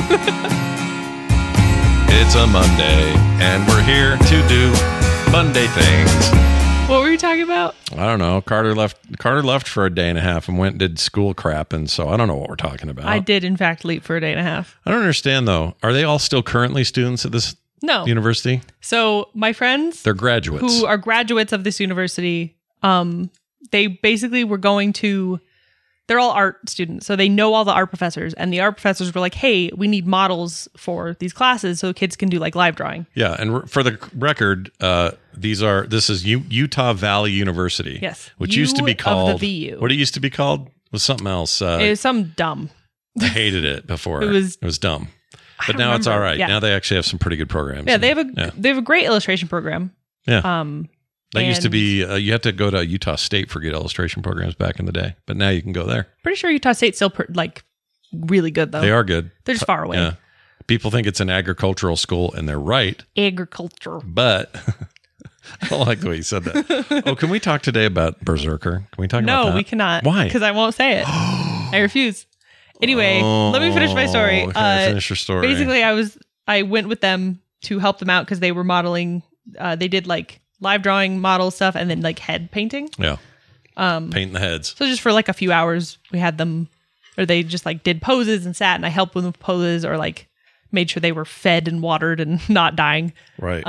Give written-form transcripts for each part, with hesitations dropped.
It's a Monday, and we're here to do Monday things. What were you talking about? I don't know. Carter left for a day and a half and went and did school crap, and so I don't know what we're talking about. I did, in fact, leave for a day and a half. I don't understand, though. Are they all still currently students at this university? So my friends... They're graduates. Who are graduates of this university, they basically were going to... They're all art students, so they know all the art professors, and the art professors were like, hey, we need models for these classes so kids can do like live drawing. Yeah, and for the record, this is Utah Valley University. Yes. Which used to be called... Of the VU. What it used to be called was something else. It was something dumb. I hated it before. It was dumb. But now it's all right. Yeah. Now they actually have some pretty good programs. Yeah, they have a great illustration program. Yeah. That used to be, you had to go to Utah State for good illustration programs back in the day, but now you can go there. Pretty sure Utah State's still really good, though. They are good. They're just far away. Yeah. People think it's an agricultural school, and they're right. Agriculture. But I don't like the way you said that. Oh, can we talk today about Berserker? Can we talk about that? No, we cannot. Why? Because I won't say it. I refuse. Anyway, let me finish my story. Finish your story. Basically, I went with them to help them out because they were modeling. They did like live drawing model stuff and then like head painting. Yeah. Painting the heads. So just for like a few hours, we had them, or they just like did poses and sat, and I helped them with poses or like made sure they were fed and watered and not dying. Right.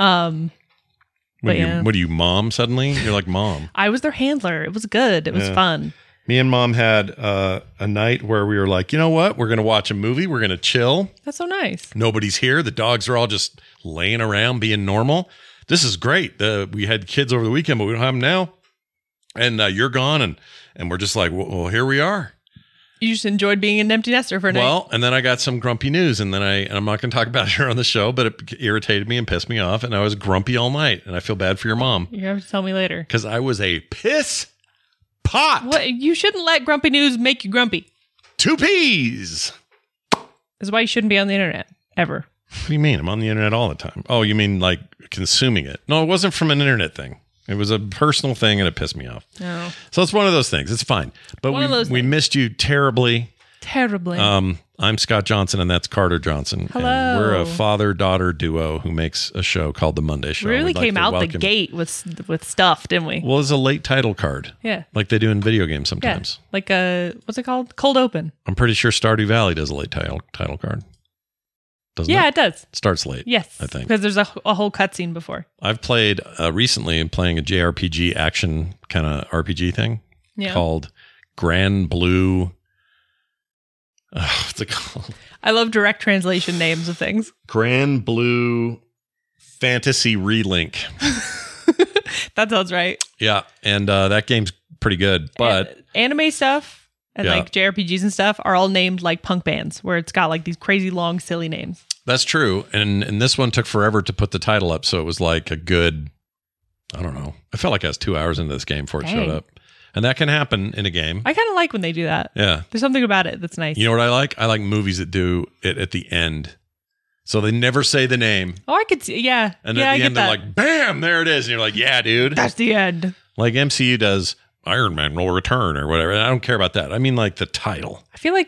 What are you, mom suddenly? You're like mom. I was their handler. It was good. It was fun. Me and mom had a night where we were like, you know what? We're going to watch a movie. We're going to chill. That's so nice. Nobody's here. The dogs are all just laying around being normal. This is great. We had kids over the weekend, but we don't have them now. And you're gone. And we're just like, well, here we are. You just enjoyed being an empty nester for a night. Well, and then I got some grumpy news, and I'm not going to talk about it here on the show, but it irritated me and pissed me off, and I was grumpy all night, and I feel bad for your mom. You're going to have to tell me later. Because I was a piss pot. What? You shouldn't let grumpy news make you grumpy. 2 peas. That's why you shouldn't be on the internet, ever. What do you mean? I'm on the internet all the time. Oh, you mean like consuming it? No, it wasn't from an internet thing. It was a personal thing, and it pissed me off. Oh. So it's one of those things. It's fine. But we missed you terribly. Terribly. I'm Scott Johnson, and that's Carter Johnson. Hello. And we're a father-daughter duo who makes a show called The Monday Show. We really came out the gate with stuff, didn't we? Well, it's a late title card. Yeah. Like they do in video games sometimes. Yeah. Like what's it called? Cold Open. I'm pretty sure Stardew Valley does a late title card. Doesn't it does. It starts late. Yes. I think. Because there's a whole cutscene before. I've played recently playing a JRPG action kind of RPG thing called Grand Blue. What's it called? I love direct translation names of things. Grand Blue Fantasy Relink. That sounds right. Yeah. And that game's pretty good. But anime stuff. And like JRPGs and stuff are all named like punk bands where it's got like these crazy long, silly names. That's true. And this one took forever to put the title up. So it was like a good, I don't know. I felt like I was 2 hours into this game before it showed up. And that can happen in a game. I kind of like when they do that. Yeah. There's something about it that's nice. You know what I like? I like movies that do it at the end. So they never say the name. Oh, I could see. Yeah. And at the end, they're like, bam, there it is. And you're like, yeah, dude. That's the end. Like MCU does. Iron Man will return or whatever. And I don't care about that. I mean, like the title. I feel like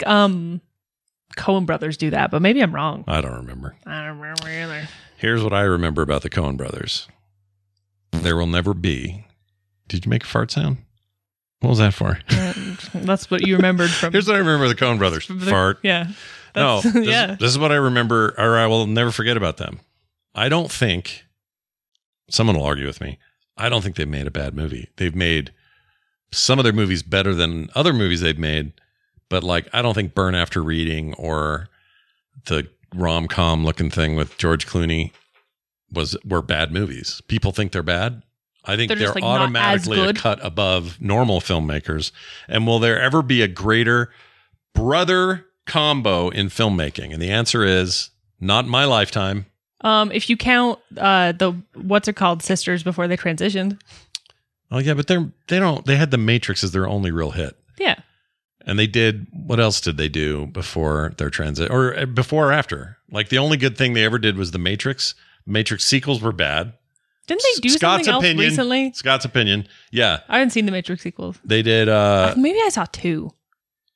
Coen Brothers do that, but maybe I'm wrong. I don't remember. I don't remember either. Here's what I remember about the Coen Brothers. There will never be. Did you make a fart sound? What was that for? That's what you remembered from. Here's what I remember of the Coen Brothers. Fart. Yeah. No. This is what I remember, or I will never forget about them. I don't think, someone will argue with me, I don't think they've made a bad movie. They've made some of their movies better than other movies they've made, but like I don't think Burn After Reading or the rom-com looking thing with George Clooney were bad movies. People think they're bad. I think they're like automatically a cut above normal filmmakers. And will there ever be a greater brother combo in filmmaking? And the answer is not in my lifetime. If you count the what's it called sisters before they transitioned. Oh yeah, but they had The Matrix as their only real hit. Yeah. And they did, what else did they do before their transit or before or after? Like the only good thing they ever did was The Matrix. Matrix sequels were bad. Didn't they do something else recently? Scott's opinion. Yeah. I haven't seen the Matrix sequels. They did. Maybe I saw 2.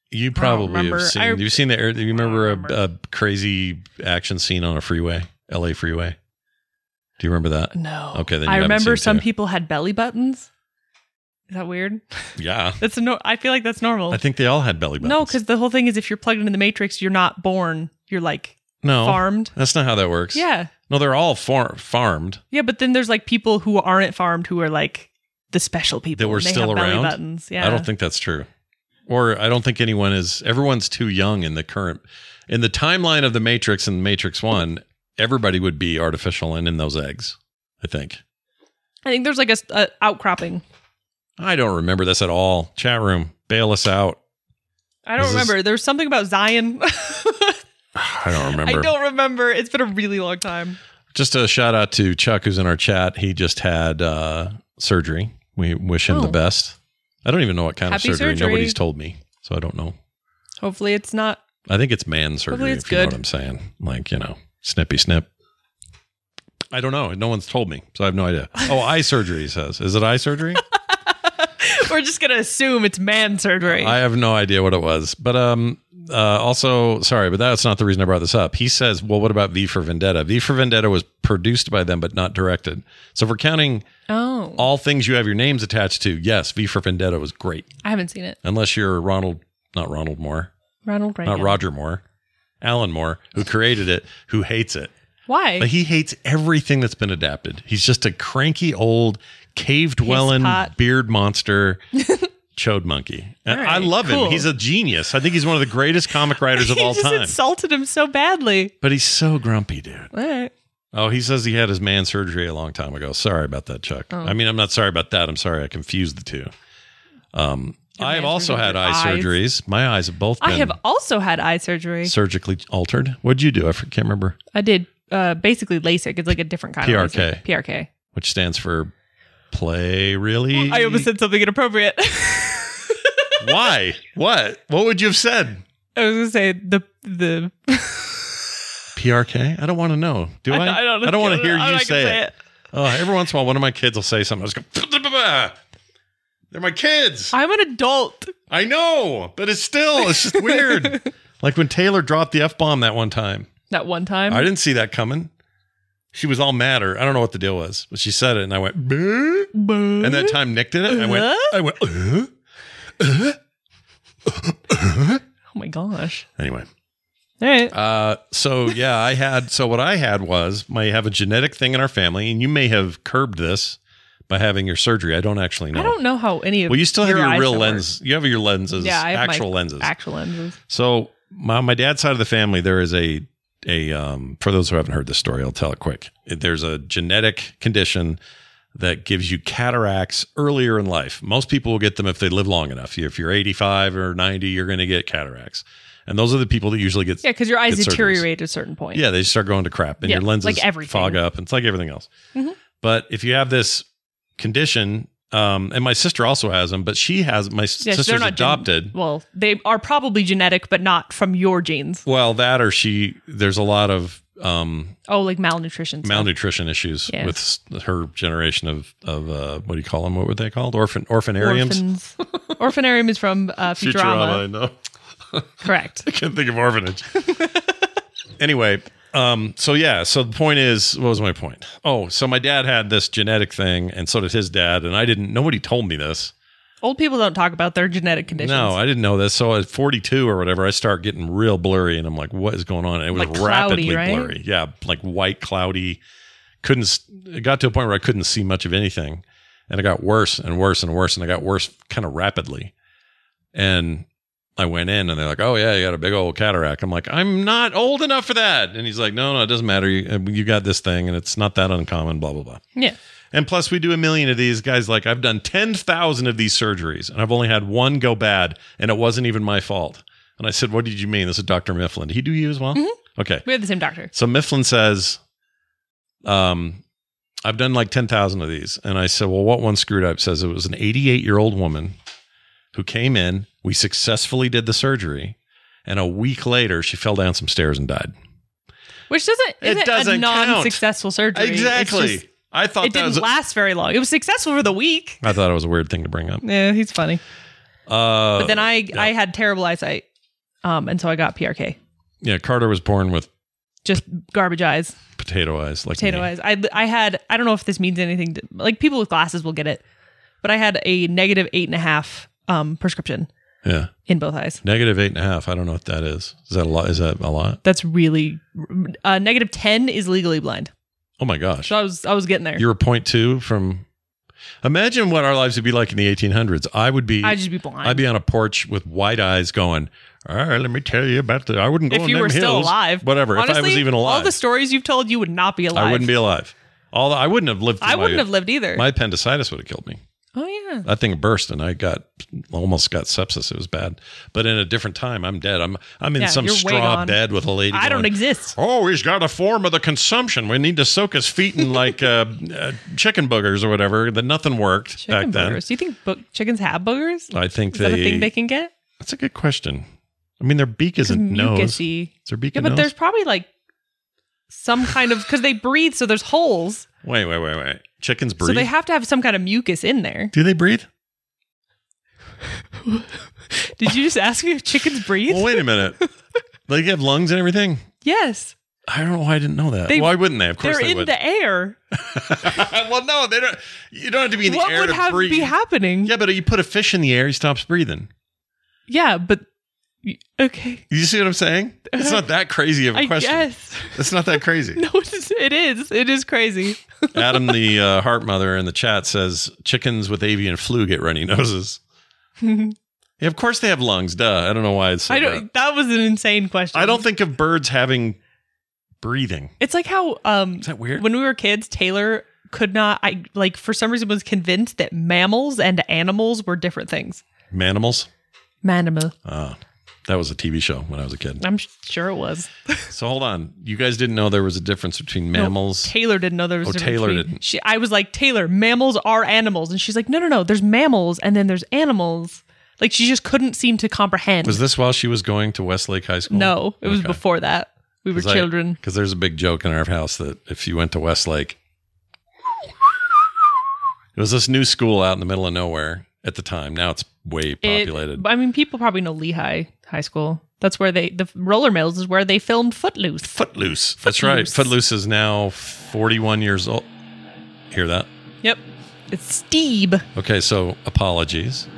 You probably remember. have seen. You've seen the. You remember a crazy action scene on a freeway, LA freeway? Do you remember that? No. Okay, then I remember some people. people had belly buttons. Is that weird? Yeah, I feel like that's normal. I think they all had belly buttons. No, because the whole thing is if you're plugged into the Matrix, you're not born. You're like farmed. That's not how that works. Yeah. No, they're all farmed. Yeah, but then there's like people who aren't farmed who are like the special people. That were and they still have belly around? buttons. Yeah. I don't think that's true. Or I don't think everyone's too young in the timeline of the Matrix and Matrix 1, everybody would be artificial and in those eggs, I think. I think there's like a outcropping. I don't remember this at all. Chat room, bail us out. I don't remember. There's something about Zion. I don't remember. I don't remember. It's been a really long time. Just a shout out to Chuck, who's in our chat. He just had surgery. We wish him the best. I don't even know what kind Happy of surgery. surgery. Nobody's told me, so I don't know. Hopefully it's not. I think it's man surgery, Hopefully it's if you know good. what I'm saying. Like, snippy snip. I don't know. No one's told me, so I have no idea. Oh, eye surgery, he says. Is it eye surgery? We're just going to assume it's man surgery. I have no idea what it was. But also, sorry, but that's not the reason I brought this up. He says, well, what about V for Vendetta? V for Vendetta was produced by them, but not directed. So if we're counting all things you have your names attached to, yes, V for Vendetta was great. I haven't seen it. Unless you're not Ronald Moore. Ronald Reagan. Not Roger Moore. Alan Moore, who created it, who hates it. Why? Like, he hates everything that's been adapted. He's just a cranky old cave-dwelling beard monster chode monkey. And right, I love cool. him. He's a genius. I think he's one of the greatest comic writers of all He time. just insulted him so badly. But he's so grumpy, dude. All right. Oh, he says he had his man surgery a long time ago. Sorry about that, Chuck. I mean, I'm not sorry about that. I'm sorry I confused the two. I have also had eye surgeries. My eyes have both been I have also had eye surgery. surgically altered. What'd you do? I can't remember. I did basically LASIK. It's like a different kind of PRK. LASIK. PRK. Which stands for play really? I almost said something inappropriate. Why? What? What would you have said? I was going to say the PRK? I don't want to know. Do I? I don't want to hear you say it. Oh, every once in a while, one of my kids will say something. I just go, they're my kids. I'm an adult. I know, but it's just weird. Like when Taylor dropped the F-bomb that one time. That one time? I didn't see that coming. She was all mad, or I don't know what the deal was, but she said it, and I went, "Buh?" And that time Nick did it. I went, Oh my gosh. Anyway. All right. So what I had was, I have a genetic thing in our family, and you may have curbed this by having your surgery. I don't actually know. I don't know how any of Well, you still have your real eyes lens. You have your lenses, Yeah, I have actual lenses. Actual lenses. So my dad's side of the family, there is a for those who haven't heard this story, I'll tell it quick. There's a genetic condition that gives you cataracts earlier in life. Most people will get them if they live long enough. If you're 85 or 90, you're going to get cataracts. And those are the people that usually get because your eyes get surgeries. deteriorate at a certain point. Yeah, they start going to crap, and your lenses like everything. fog up. And it's like everything else. Mm-hmm. But if you have this condition, and my sister also has them, but sister's adopted. Well, they are probably genetic, but not from your genes. Well, that or there's a lot of like malnutrition. Malnutrition issues with her generation of what do you call them? What were they called? Orphanariums. Orphanarium is from Futurama. I know. Correct. I can't think of orphanage. Anyway, so the point is, what was my point? Oh, so my dad had this genetic thing, and so did his dad, and nobody told me this. Old people don't talk about their genetic conditions. No, I didn't know this. So at 42 or whatever, I start getting real blurry, and I'm like, what is going on? And it was like cloudy, rapidly right? blurry. Yeah, like white, cloudy. It got to a point where I couldn't see much of anything. And it got worse and worse and worse, and it got worse kind of rapidly. And I went in, and they're like, oh, yeah, you got a big old cataract. I'm like, I'm not old enough for that. And he's like, no, it doesn't matter. You got this thing, and it's not that uncommon, blah, blah, blah. Yeah. And plus, we do 1 million of these. Guys, like, I've done 10,000 of these surgeries, and I've only had one go bad, and it wasn't even my fault. And I said, what did you mean? This is Dr. Mifflin. Did he do you as well? Mm-hmm. Okay. We have the same doctor. So Mifflin says, I've done like 10,000 of these. And I said, well, what one screwed up? Says it was an 88-year-old woman who came in. We successfully did the surgery. And a week later, she fell down some stairs and died. Which isn't a non-successful surgery. Exactly. I thought it didn't last very long. It was successful for the week. I thought it was a weird thing to bring up. Yeah, he's funny. But then I had terrible eyesight, and so I got PRK. Yeah, Carter was born with just garbage eyes, potato eyes, like potato eyes. I don't know if this means anything. Like people with glasses will get it, but I had a negative 8.5 prescription. Yeah, in both eyes. Negative 8.5. I don't know what that is. Is that a lot? Is that a lot? That's really negative 10 is legally blind. Oh my gosh! So I was getting there. You were 0.2 from. Imagine what our lives would be like in the 1800s. I'd just be blind. I'd be on a porch with wide eyes going, all right, let me tell you about I wouldn't go if in you them were hills. Still alive. Whatever. Honestly, if I was even alive. All the stories you've told, you would not be alive. I wouldn't be alive. I wouldn't have lived. I wouldn't have lived either. My appendicitis would have killed me. Oh, yeah. That thing burst and I almost got sepsis. It was bad. But in a different time, I'm dead. I'm in some straw bed with a lady I don't exist. Oh, he's got a form of the consumption. We need to soak his feet in like chicken boogers or whatever. That nothing worked chicken back then. Boogers. Do you think chickens have boogers? I think Is that a thing they can get? That's a good question. I mean, their beak isn't nose. Mucusy. Is their beak yeah, a but nose? There's probably like some kind of, because they breathe, so there's holes. Wait. Chickens breathe? So they have to have some kind of mucus in there. Do they breathe? Did you just ask me if chickens breathe? Well, wait a minute. They have lungs and everything? Yes. I don't know why I didn't know that. Why wouldn't they? Of course they would. They're in the air. Well, no, they don't. You don't have to be in the air to breathe. What would be happening? Yeah, but you put a fish in the air, he stops breathing. Yeah, but okay. You see what I'm saying? It's not that crazy of a question. Yes. It's not that crazy. No, it is. It is crazy. Adam, the heart mother in the chat, says chickens with avian flu get runny noses. Yeah, of course they have lungs. Duh. I don't know why it's. That was an insane question. I don't think of birds having breathing. It's like how is that weird? When we were kids, Taylor could not. For some reason was convinced that mammals and animals were different things. Manimals? Manimal. That was a TV show when I was a kid. I'm sure it was. So hold on. You guys didn't know there was a difference between mammals? No, Taylor didn't know there was a difference. Taylor didn't. I was like, Taylor, mammals are animals. And she's like, no. There's mammals and then there's animals. Like she just couldn't seem to comprehend. Was this while she was going to Westlake High School? No, it was before that. We were children. Because there's a big joke in our house that if you went to Westlake, it was this new school out in the middle of nowhere at the time. Now it's way populated. People probably know Lehigh High School. That's where the Roller Mills is where they filmed Footloose. Footloose. That's right. Footloose is now 41 years old. Hear that? Yep. It's Steve. Okay, so apologies.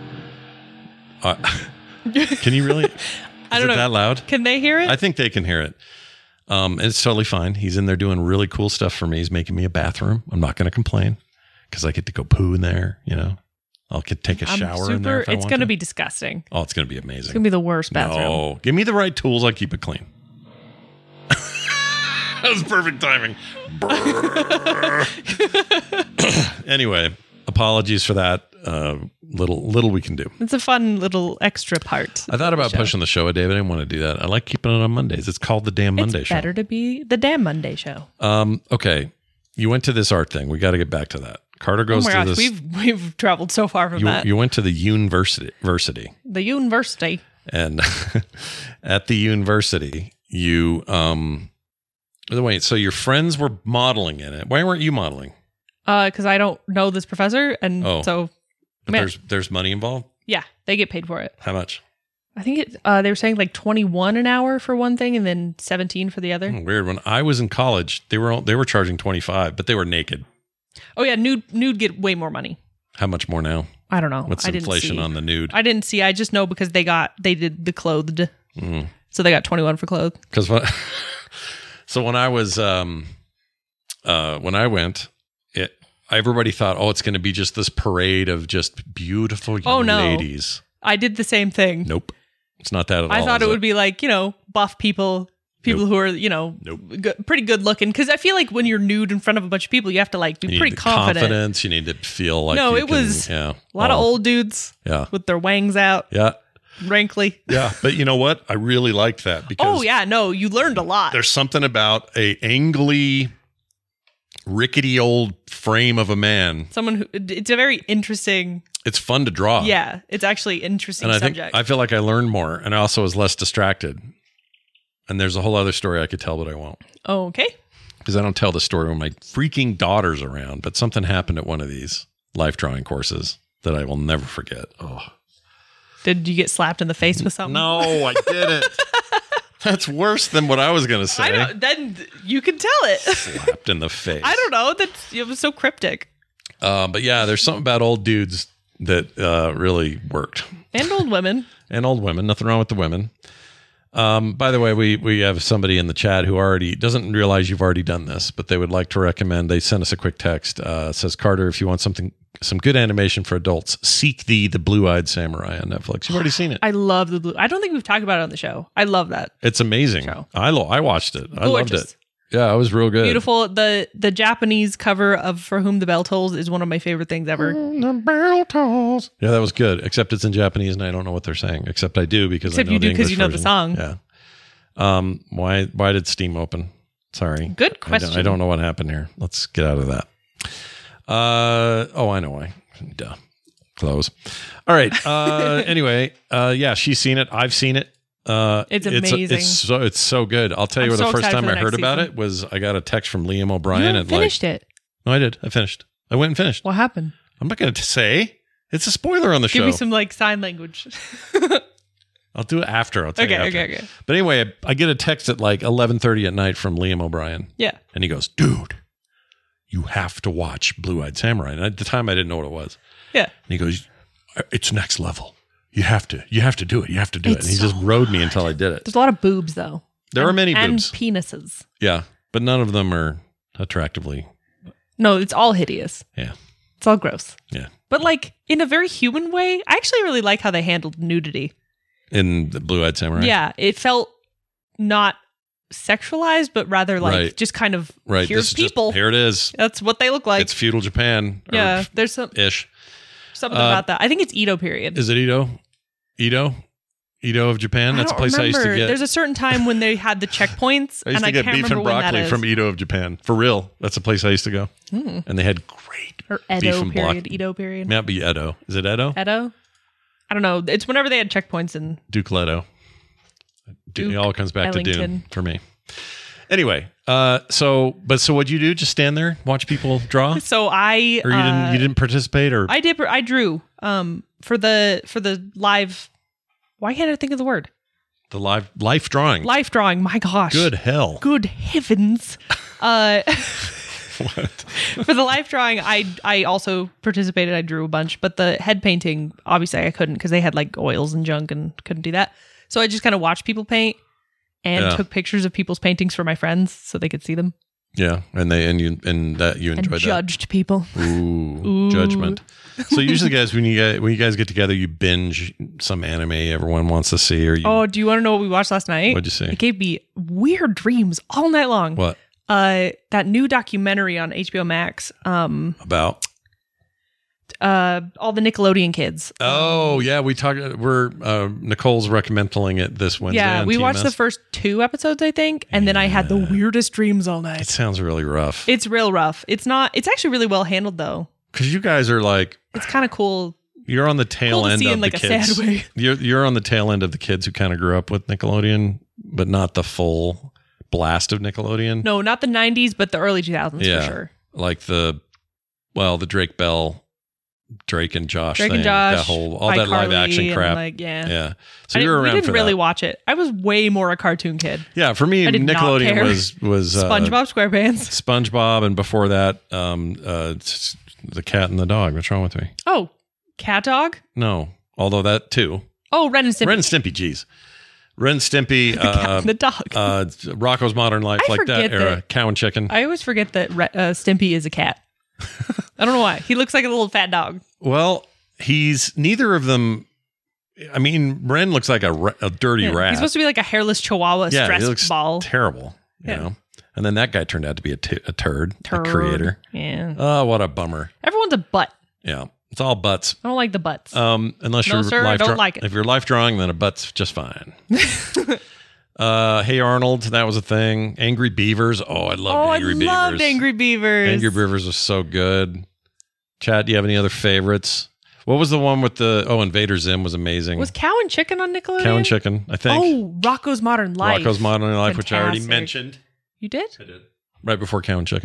Can you really? I don't know. That loud? Can they hear it? I think they can hear it. And it's totally fine. He's in there doing really cool stuff for me. He's making me a bathroom. I'm not going to complain because I get to go poo in there. I'll take a shower in there. It's going to be disgusting. Oh, it's going to be amazing. It's going to be the worst bathroom. No, give me the right tools. I'll keep it clean. That was perfect timing. Anyway, apologies for that. Little we can do. It's a fun little extra part. I thought about pushing the show a day, but I didn't want to do that. I like keeping it on Mondays. It's called the Damn Monday Show. It's better to be the Damn Monday Show. Okay. You went to this art thing. We got to get back to that. Carter goes to this. We've traveled so far from that. You went to the university. The university. And at the university, you wait, so your friends were modeling in it. Why weren't you modeling? Because I don't know this professor, and so. But there's money involved? Yeah, they get paid for it. How much? I think they were saying like $21 an hour for one thing, and then $17 for the other. Weird. When I was in college, they were charging $25, but they were naked. Oh yeah, nude get way more money. How much more now? I don't know. What's the inflation on the nude? I didn't see. I just know because they did the clothed, so they got 21 for clothed. So when I was when I went, everybody thought, it's going to be just this parade of just beautiful young ladies. I did the same thing. Nope, it's not that at all. I thought it would be like buff people. People who are, pretty good looking. Because I feel like when you're nude in front of a bunch of people, you have to be pretty confident. Confidence. You need to feel like was a lot of old dudes with their wangs out. Yeah. Rankly. Yeah. But you know what? I really liked that because. You learned a lot. There's something about a angly, rickety old frame of a man. Someone who, it's a very interesting. It's fun to draw. Yeah. It's actually interesting subject. I feel like I learned more and I also was less distracted. And there's a whole other story I could tell, but I won't. Okay. Because I don't tell the story when my freaking daughter's around. But something happened at one of these life drawing courses that I will never forget. Oh. Did you get slapped in the face with something? No, I didn't. That's worse than what I was going to say. I don't. Then you can tell it. Slapped in the face. I don't know. It was so cryptic. But yeah, there's something about old dudes that really worked. And old women. And old women. Nothing wrong with the women. By the way, we have somebody in the chat who already doesn't realize you've already done this, but they would like to recommend. They sent us a quick text. It says, Carter, if you want some good animation for adults, seek the Blue-Eyed Samurai on Netflix. You've already seen it. I love the blue. I don't think we've talked about it on the show. I love that. It's amazing. Show. I watched it. I loved Gorgeous. it. Yeah, it was real good. Beautiful. The Japanese cover of For Whom the Bell Tolls is one of my favorite things ever. The bell tolls. Yeah, that was good. Except it's in Japanese and I don't know what they're saying. Except I do because I know the English because you know the song. Yeah. Why did Steam open? Sorry. Good question. I don't know what happened here. Let's get out of that. I know why. Duh. Close. All right. Anyway, yeah, she's seen it. I've seen it. It's amazing. It's so good. I'll tell you I'm what, so the first excited time for I the heard next about season. it was I got a text from Liam O'Brien. You haven't and finished it. No, I did. I finished. I went and finished. What happened? I'm not going to say. It's a spoiler on the show. Give me some sign language. I'll do it after. I'll tell you after. Okay. But anyway, I get a text at like 11:30 at night from Liam O'Brien. Yeah. And he goes, dude, you have to watch Blue-Eyed Samurai. And at the time, I didn't know what it was. Yeah. And he goes, it's next level. You have to do it. You have to do it. And he just rode me until I did it. There's a lot of boobs, though. There are many and boobs. Penises. Yeah. But none of them are attractively. No, it's all hideous. Yeah. It's all gross. Yeah. But in a very human way, I actually really like how they handled nudity. In the Blue-Eyed Samurai? Yeah. It felt not sexualized, but rather just kind of, here's people. Here it is. That's what they look like. It's feudal Japan. Yeah. There's something about that. I think it's Edo period. Is it Edo? Edo of Japan? That's a place I used to get. There's a certain time when they had the checkpoints. I used to get beef and broccoli from Edo of Japan. For real. That's a place I used to go. And they had great beef and broccoli. Edo period. Might be Edo. Is it Edo? Edo? I don't know. It's whenever they had checkpoints in Duke Leto. It all comes back Ellington. to Dune for me. Anyway, so what'd you do? Just stand there, watch people draw? So I or you didn't participate, or I did. I drew for the live. Why can't I think of the word? The life drawing. Life drawing. My gosh. Good hell. Good heavens. What? For the life drawing, I also participated. I drew a bunch, but the head painting, obviously I couldn't because they had oils and junk and couldn't do that. So I just kind of watched people paint and took pictures of people's paintings for my friends so they could see them. Yeah, and you enjoyed that. Judged people. Ooh, judgment. So usually, guys, when you guys get together, you binge some anime everyone wants to see. Or do you want to know what we watched last night? What'd you see? It gave me weird dreams all night long. What? That new documentary on HBO Max. About? All the Nickelodeon kids. Oh yeah, we're Nicole's recommending it this Wednesday. Yeah, we TMS. watched the first 2 episodes, I think, and then I had the weirdest dreams all night. It sounds really rough. It's real rough. It's actually really well handled though. Because you guys are it's kind of cool. You're on the tail end of the kids. A sad way. You're on the tail end of the kids who kind of grew up with Nickelodeon, but not the full blast of Nickelodeon. No, not the 90s, but the early 2000s for sure. Like the Drake and Josh Drake thing. And Josh, all that live action crap. Yeah. So you were around for that. We didn't really watch it. I was way more a cartoon kid. Yeah, for me, Nickelodeon was SpongeBob SquarePants. SpongeBob, and before that, the cat and the dog. What's wrong with me? Oh, Cat Dog? No, although that too. Oh, Ren and Stimpy. Ren and Stimpy, geez. Ren and Stimpy, the cat and the dog. Rocko's Modern Life, like that era. Cow and Chicken. I always forget that Stimpy is a cat. I don't know why. He looks like a little fat dog. Well, he's neither of them. I mean, Ren looks like a dirty rat. He's supposed to be like a hairless chihuahua stress he looks ball. Terrible. You know? And then that guy turned out to be a turd, the creator. Yeah. Oh, what a bummer. Everyone's a butt. Yeah. It's all butts. I don't like the butts. Unless you're I don't like it. If you're life drawing, then a butt's just fine. Hey Arnold, that was a thing. Angry Beavers. Oh, I loved Angry Beavers. I loved Angry Beavers. Angry Beavers was so good. Chad, do you have any other favorites? What was the one with Invader Zim was amazing. Was Cow and Chicken on Nickelodeon? Cow and Chicken, I think. Oh, Rocko's Modern Life. Rocko's Modern Life, Fantastic. which I already mentioned. You did? I did. Right before Cow and Chicken.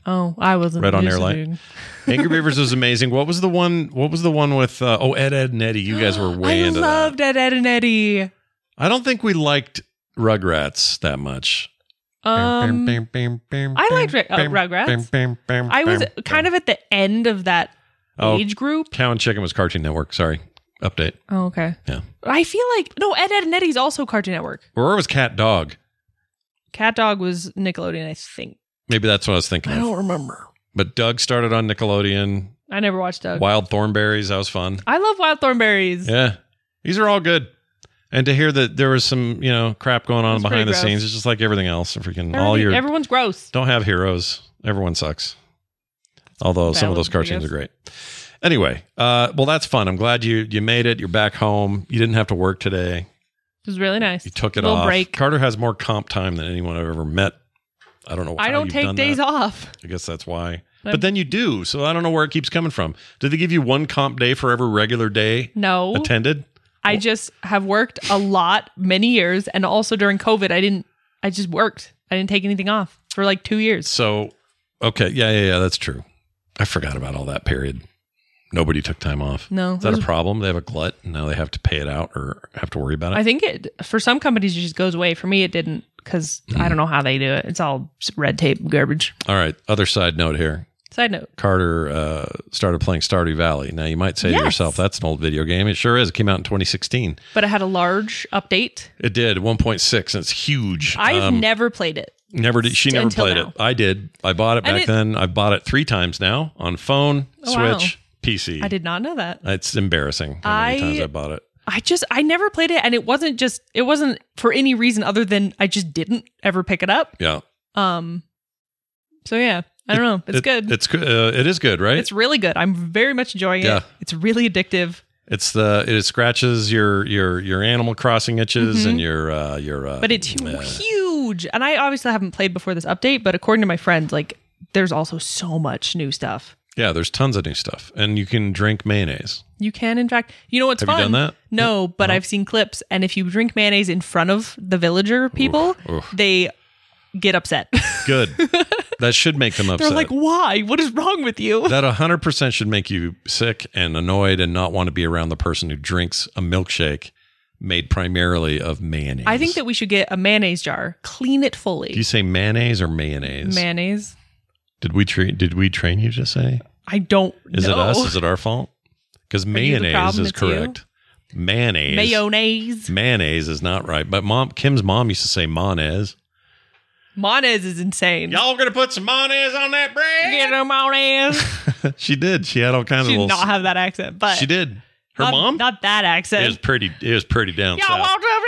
Oh, I wasn't Red on listening. Airlight. Angry Beavers was amazing. What was the one with Ed, Ed and Eddie? You guys were way into that. I loved Ed, Ed and Eddie. I don't think we liked Rugrats that much. I liked Rugrats. I was kind of at the end of that age group. Cow and Chicken was Cartoon Network. Sorry. Update. Oh, okay. Yeah. I feel like, no, Ed, Ed and Eddie's also Cartoon Network. Or where was Cat Dog? Cat Dog was Nickelodeon, I think. Maybe that's what I was thinking of. I don't remember. But Doug started on Nickelodeon. I never watched Doug. Wild Thornberries. That was fun. I love Wild Thornberries. Yeah. These are all good. And to hear that there was some, crap going on behind the scenes, it's just like everything else. Everyone's gross. Don't have heroes. Everyone sucks. Although some of those cartoons are great. Anyway, well, that's fun. I'm glad you made it. You're back home. You didn't have to work today. It was really nice. You took it off. Break. Carter has more comp time than anyone I've ever met. I don't know why. I don't take days off. I guess that's why. But then you do. So I don't know where it keeps coming from. Did they give you one comp day for every regular day attended? I just have worked a lot, many years. And also during COVID, I just worked. I didn't take anything off for like 2 years. So, okay. Yeah. That's true. I forgot about all that period. Nobody took time off. No. Is that a problem? They have a glut and now they have to pay it out or have to worry about it? I think for some companies, it just goes away. For me, it didn't because I don't know how they do it. It's all red tape garbage. All right. Other side note here. Side note. Carter started playing Stardew Valley. Now, you might say to yourself, that's an old video game. It sure is. It came out in 2016. But it had a large update. It did. 1.6. And it's huge. I've never played it. Never did. She never played it. I did. I bought it back then. I bought it 3 times now on phone, Switch, PC. I did not know that. It's embarrassing how many times I bought it. I never played it, and it wasn't for any reason other than I just didn't ever pick it up. Yeah. So yeah, I don't know. It's good. It's good. It is good, right? It's really good. I'm very much enjoying it. It's really addictive. It scratches your Animal Crossing itches and your. But it's huge, and I obviously haven't played before this update. But according to my friends, like there's also so much new stuff. Yeah, there's tons of new stuff, and you can drink mayonnaise. You can, in fact. You know what's fun? Have you done that? No, but I've seen clips, and if you drink mayonnaise in front of the villager people, they get upset. Good. That should make them upset. They're like, why? What is wrong with you? That 100% should make you sick and annoyed and not want to be around the person who drinks a milkshake made primarily of mayonnaise. I think that we should get a mayonnaise jar, clean it fully. Do you say mayonnaise or mayonnaise? Mayonnaise. Did we train you to say? I don't know. Is it us? Is it our fault? Because mayonnaise is correct. Mayonnaise. Mayonnaise is not right. But Kim's mom used to say mayonnaise. Mayonnaise is insane. Y'all gonna put some mayonnaise on that bread? Get a mayonnaise. She did. She had all kinds of. She did not have that accent, but she did. Her mom? Not that accent. It was pretty down south.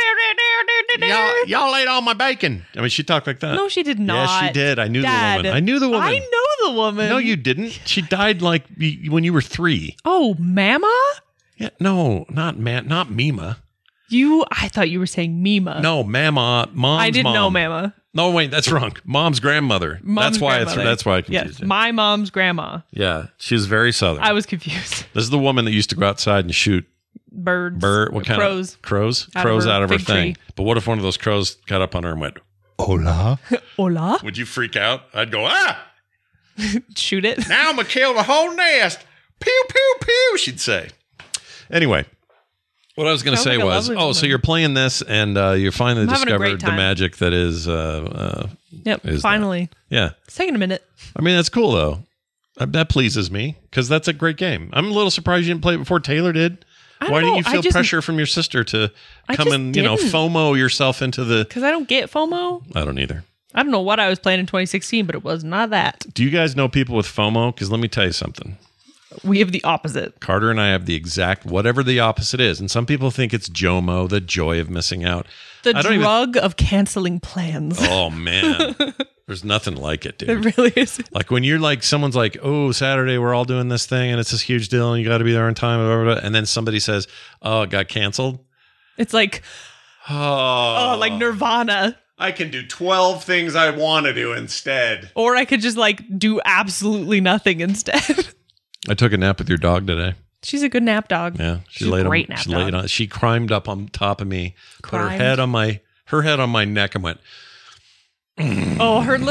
Y'all ate all my bacon. I mean, she talked like that. No, she did not. Yeah, she did. I knew the woman. I knew the woman. No, you didn't. She died like when you were 3. Oh, Mama? Yeah, no, not Mima. I thought you were saying Mima. No, Mama. I didn't know Mama. No, wait, that's wrong. Mom's grandmother. That's why I confused it. My mom's grandma. Yeah, she was very southern. I was confused. This is the woman that used to go outside and shoot birds. What kind crows. of crows? Crows out of her thing. But what if one of those crows got up on her and went, "Hola"? Hola? Would you freak out? I'd go, ah! Shoot it. Now I'm gonna kill the whole nest. Pew pew pew. She'd say. Anyway. What I was going to say was, so you're playing this and you finally discovered the magic that is. Finally. Yeah. It's taking a minute. I mean, that's cool, though. That pleases me because that's a great game. I'm a little surprised you didn't play it before Taylor did. Why didn't you feel pressure from your sister to come and, FOMO yourself into the. Because I don't get FOMO. I don't either. I don't know what I was playing in 2016, but it was not that. Do you guys know people with FOMO? Because let me tell you something. We have the opposite. Carter and I have the exact, whatever the opposite is. And some people think it's JOMO, the joy of missing out. The drug of canceling plans. Oh, man. There's nothing like it, dude. It really is. Like when you're like, someone's like, oh, Saturday, we're all doing this thing and it's this huge deal and you got to be there on time. Blah, blah, blah. And then somebody says, oh, it got canceled. It's like, like Nirvana. I can do 12 things I want to do instead. Or I could just like do absolutely nothing instead. I took a nap with your dog today. She's a good nap dog. Yeah, she's a great nap dog. She climbed up on top of me, put her head on my neck, and went. Oh, her like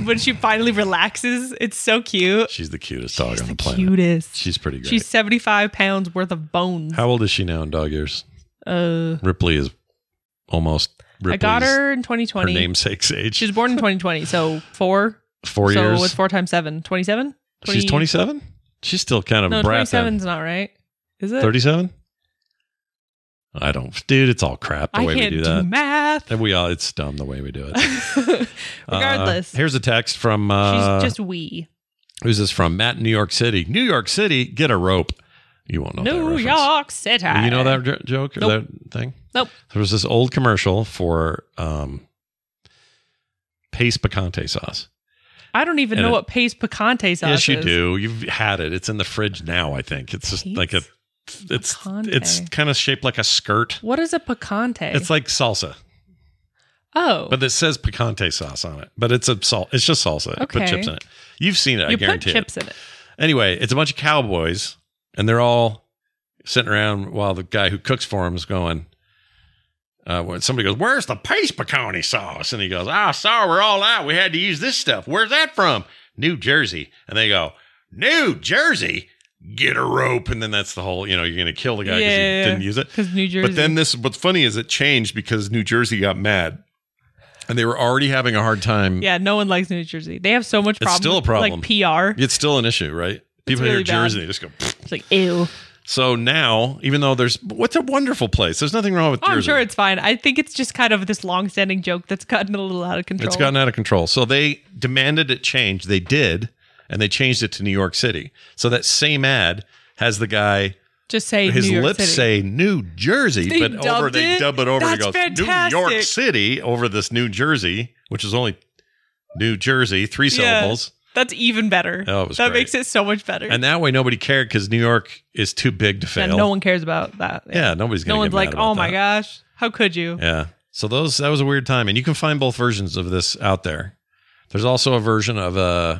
when she finally relaxes, it's so cute. She's the cutest dog on the planet. Cutest. She's pretty great. She's 75 pounds worth of bones. How old is she now in dog years? Ripley is almost. Ripley's, I got her in 2020. Her namesake's age. She was born in 2020, so 4 years. So what's 4 times 7? 27? She's 27? She's still kind of a brat. 27's not right. Is it? 37? I don't, dude. It's all crap the way we do that. I can't do math. And it's dumb the way we do it. Regardless, here's a text from. She's just wee. Who's this from? Matt, in New York City. New York City, get a rope. You won't know. New York City. You know that joke or Nope. that thing? Nope. There was this old commercial for Pace Picante sauce. I don't even know what Pace Picante sauce is. Yes, you do. You've had it. It's in the fridge now. I think it's just Pace like a. It's kind of shaped like a skirt. What is a picante? It's like salsa. Oh. But it says picante sauce on it. But it's it's just salsa. Okay. Put chips in it. You've seen it, I guarantee put chips in it. Anyway, it's a bunch of cowboys, and they're all sitting around while the guy who cooks for them is going, when somebody goes, "Where's the Pace Picante sauce?" And he goes, sorry, we're all out. We had to use this stuff. Where's that from? New Jersey. And they go, New Jersey? Get a rope. And then that's the whole, you're going to kill the guy because he didn't use it. Because New Jersey. But then what's funny is it changed because New Jersey got mad. And they were already having a hard time. Yeah, no one likes New Jersey. They have so much problem. It's still a problem. Like PR. It's still an issue, right? People really hear Jersey, bad. they just go, pfft. It's like, ew. So now, even though what's a wonderful place? There's nothing wrong with Jersey. I'm sure it's fine. I think it's just kind of this long-standing joke that's gotten a little out of control. It's gotten out of control. So they demanded it change. They did, and they changed it to New York City. So that same ad has the guy just say his New York lips City. say New Jersey, They but they dub it over. That's He goes fantastic. New York City over this New Jersey, which is only New Jersey, 3 syllables. That's even better. Oh, it was that great. makes it so much better. And that way nobody cared because New York is too big to fail. Yeah, no one cares about that. Yeah, nobody's going to No one's get like, mad about oh my that. gosh, how could you? Yeah. So that was a weird time. And you can find both versions of this out there. There's also a version of a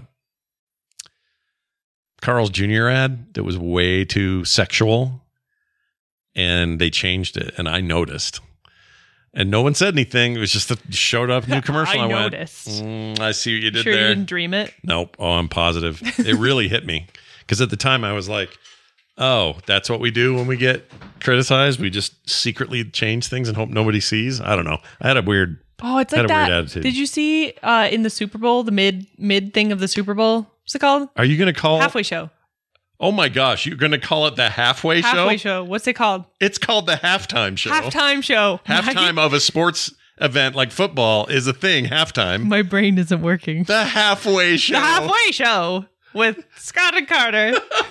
Carl's Jr. ad that was way too sexual. And they changed it. And I noticed. And no one said anything. It was just showed up new commercial. I went, noticed. I see what you did Sure there. you didn't dream it? Nope. Oh, I'm positive. It really hit me. Because at the time I was like, oh, that's what we do when we get criticized. We just secretly change things and hope nobody sees. I don't know. I had a weird Oh, it's like had a that. weird attitude. Did you see in the Super Bowl, the mid thing of the Super Bowl? What's it called? Are you going to call Halfway show. Oh my gosh, you're going to call it the halfway show? Halfway show. What's it called? It's called the halftime show. Halftime show. Halftime of a sports event like football is a thing. Halftime. My brain isn't working. The halfway show. The halfway show with Scott and Carter.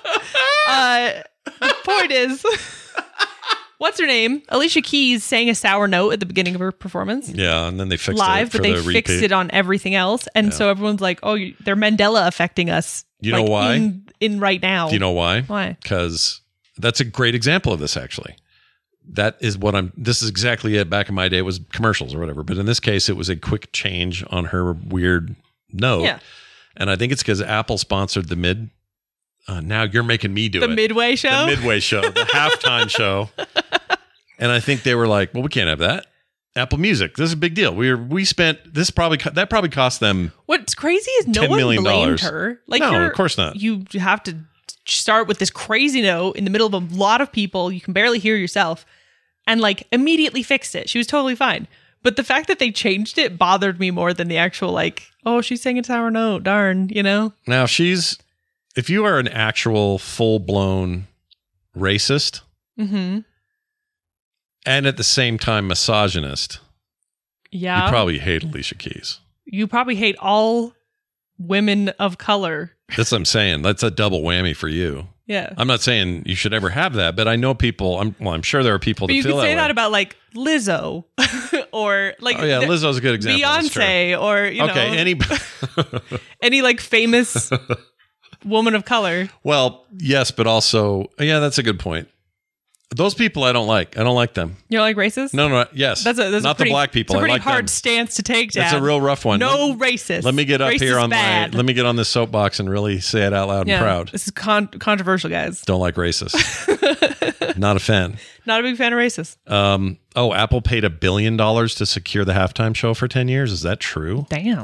The point is, what's her name? Alicia Keys sang a sour note at the beginning of her performance. Yeah, and then they fixed live, it for but they the fixed repeat. it on everything else, and so everyone's like, "Oh, they're Mandela affecting us." You know why? In right now. Do you know why? Why? Because that's a great example of this, actually. That is this is exactly it. Back in my day, it was commercials or whatever. But in this case, it was a quick change on her weird note. Yeah. And I think it's because Apple sponsored the mid. Now you're making me do The it. Midway show? The Midway show. The halftime show. And I think they were like, well, we can't have that. Apple Music. This is a big deal. We spent this that probably cost them. What's crazy is no $10 one million. blamed her. Like, No, of course not. You have to start with this crazy note in the middle of a lot of people. You can barely hear yourself, and like immediately fixed it. She was totally fine. But the fact that they changed it bothered me more than the actual like, oh, she's singing a sour note. Darn, you know. Now if you are an actual full blown racist. Mm-hmm. And at the same time, misogynist. Yeah. You probably hate Alicia Keys. You probably hate all women of color. That's what I'm saying. That's a double whammy for you. Yeah. I'm not saying you should ever have that, but I know people. I'm sure there are people But that you feel could say that that way. about like Lizzo or like Oh yeah, Lizzo's a good example. That's Beyonce or true. Okay, any like famous woman of color. Well, yes, but also that's a good point. Those people I don't like. I don't like them. You're like racist? No, yes. That's not pretty, the black people. It's a pretty I like hard them. stance to take, Dad. That's a real rough one. No racist. Let me get up Racist here on bad. let me get on this soapbox and really say it out loud and proud. This is controversial, guys. Don't like racists. Not a fan. Not a big fan of racists. Apple paid $1 billion to secure the halftime show for 10 years. Is that true? Damn.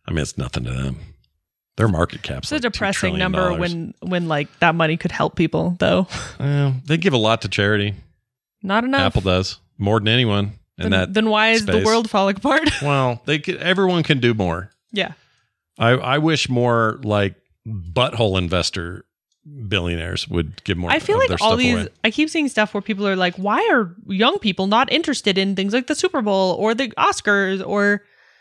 I mean, it's nothing to them. Their market cap's It's a like $2 depressing trillion. number when like that money could help people, though. They give a lot to charity. Not enough. Apple does more than anyone in that. Then why is the space. world falling apart? Well, everyone can do more. Yeah. I wish more like butthole investor billionaires would give more. I feel of like their all stuff these, away. I keep seeing stuff where people are like, why are young people not interested in things like the Super Bowl or the Oscars or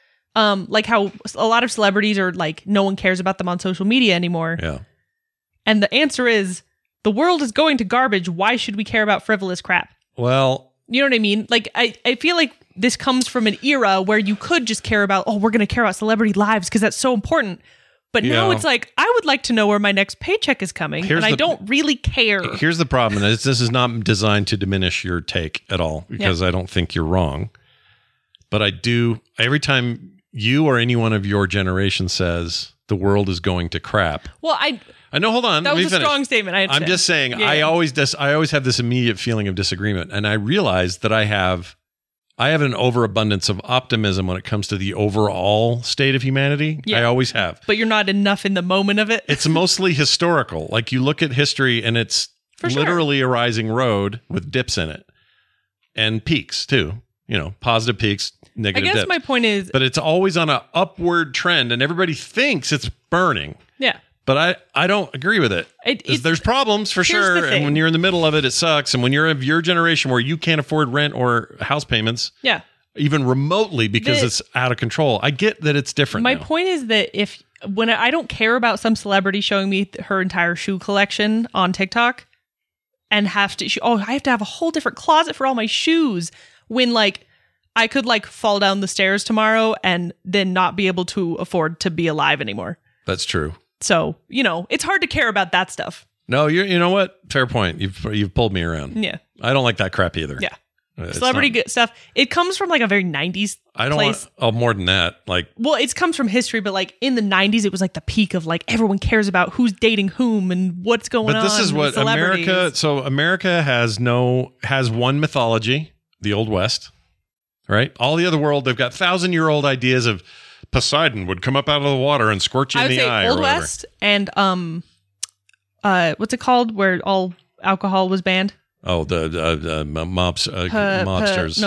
like how a lot of celebrities are like, no one cares about them on social media anymore. Yeah. And the answer is the world is going to garbage. Why should we care about frivolous crap? Well, You know what I mean? Like, I feel like this comes from an era where you could just care about, we're going to care about celebrity lives because that's so important. But now it's like, I would like to know where my next paycheck is coming. And I don't really care. Here's the problem. And this is not designed to diminish your take at all because I don't think you're wrong. But I do, every time you or anyone of your generation says the world is going to crap. Well, I know, hold on. that let me was a finish. strong statement. I'm just saying, I always have this immediate feeling of disagreement. And I realize that I have an overabundance of optimism when it comes to the overall state of humanity. Yeah. I always have. But you're not enough in the moment of it. It's mostly historical. Like you look at history and it's literally a rising road with dips in it and peaks too, positive peaks, negative dips. My point is, but it's always on an upward trend and everybody thinks it's burning. yeah. But I don't agree with it. There's problems for sure. And when you're in the middle of it, it sucks. And when you're of your generation where you can't afford rent or house payments, even remotely because it's out of control, I get that it's different. My point is that when I don't care about some celebrity showing me her entire shoe collection on TikTok and I have to have a whole different closet for all my shoes when like I could like fall down the stairs tomorrow and then not be able to afford to be alive anymore. That's true. So, it's hard to care about that stuff. No, you know what? Fair point. You've pulled me around. Yeah. I don't like that crap either. Yeah. Celebrity stuff. It comes from like a very 90s I don't place. want more than that. Like, well, it comes from history, but like in the 90s, it was like the peak of like everyone cares about who's dating whom and what's going on. But this is what America has one mythology, the Old West, right? All the other world, they've got 1,000-year-old ideas of Poseidon would come up out of the water and scorch you in the eye. Old West and what's it called where all alcohol was banned? Oh, the mobsters.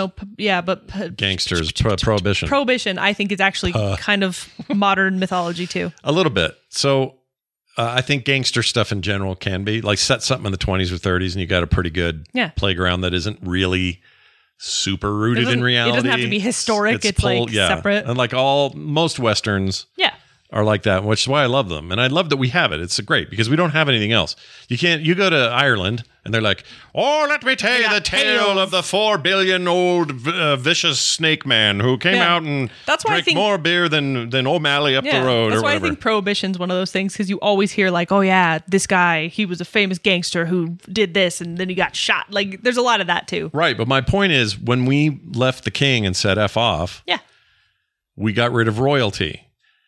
Gangsters. Prohibition. Prohibition, I think, is actually kind of modern mythology too. A little bit. So I think gangster stuff in general can be like set something in the 20s or 30s and you got a pretty good playground that isn't really super rooted in reality. It doesn't have to be historic. It's like separate. And like most Westerns are like that, which is why I love them. And I love that we have it. It's great because we don't have anything else. You go to Ireland and they're like, let me tell you the tale of the 4 billion old vicious snake man who came out and drank more beer than O'Malley up the road. That's or why whatever. I think Prohibition's one of those things because you always hear like, this guy, he was a famous gangster who did this and then he got shot. Like there's a lot of that too. Right. But my point is when we left the king and said F off, we got rid of royalty.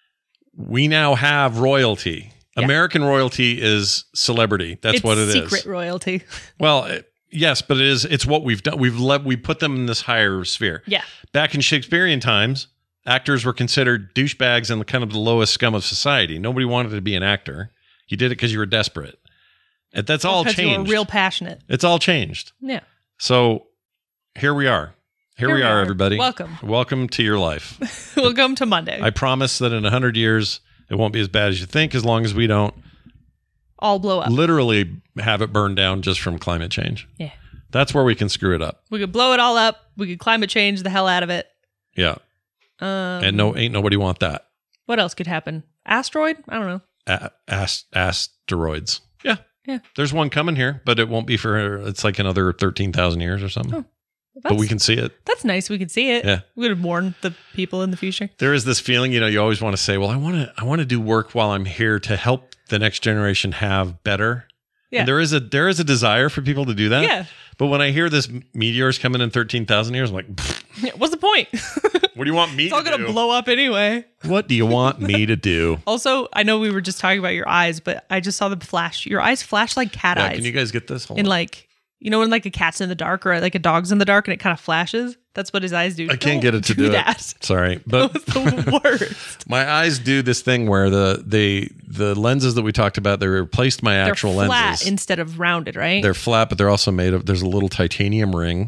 We now have royalty. Yeah. American royalty is celebrity. That's what it is. Secret royalty. Well, yes, but it's what we've done. We put them in this higher sphere. Yeah. Back in Shakespearean times, actors were considered douchebags and kind of the lowest scum of society. Nobody wanted to be an actor. You did it because you were desperate. And that's all changed. You were real passionate. It's all changed. Yeah. So here we are. Here we are, everybody. Welcome to your life. Welcome to Monday. I promise that in 100 years, it won't be as bad as you think, as long as we don't all blow up. Literally have it burn down just from climate change. Yeah. That's where we can screw it up. We could blow it all up. We could climate change the hell out of it. Yeah. And ain't nobody want that. What else could happen? Asteroid? I don't know. Asteroids. Yeah. Yeah. There's one coming here, but it won't be it's like another 13,000 years or something. Oh. But we can see it. That's nice. We can see it. Yeah. We would warn the people in the future. There is this feeling, you always want to say, well, I want to do work while I'm here to help the next generation have better. Yeah. And there is a desire for people to do that. Yeah. But when I hear this meteor's coming in 13,000 years, I'm like, what's the point? What do you want me to do? It's all going to blow up anyway. What do you want me to do? Also, I know we were just talking about your eyes, but I just saw them flash. Your eyes flash like cat eyes. Can you guys get this? Hold on. You know when like a cat's in the dark or like a dog's in the dark and it kind of flashes? That's what his eyes do. I can't get it to do that. it. Sorry. But That was the worst. my eyes do this thing where the lenses that we talked about, they replaced my actual They're flat lenses. instead of rounded, right? They're flat, but they're also made of, there's a little titanium ring.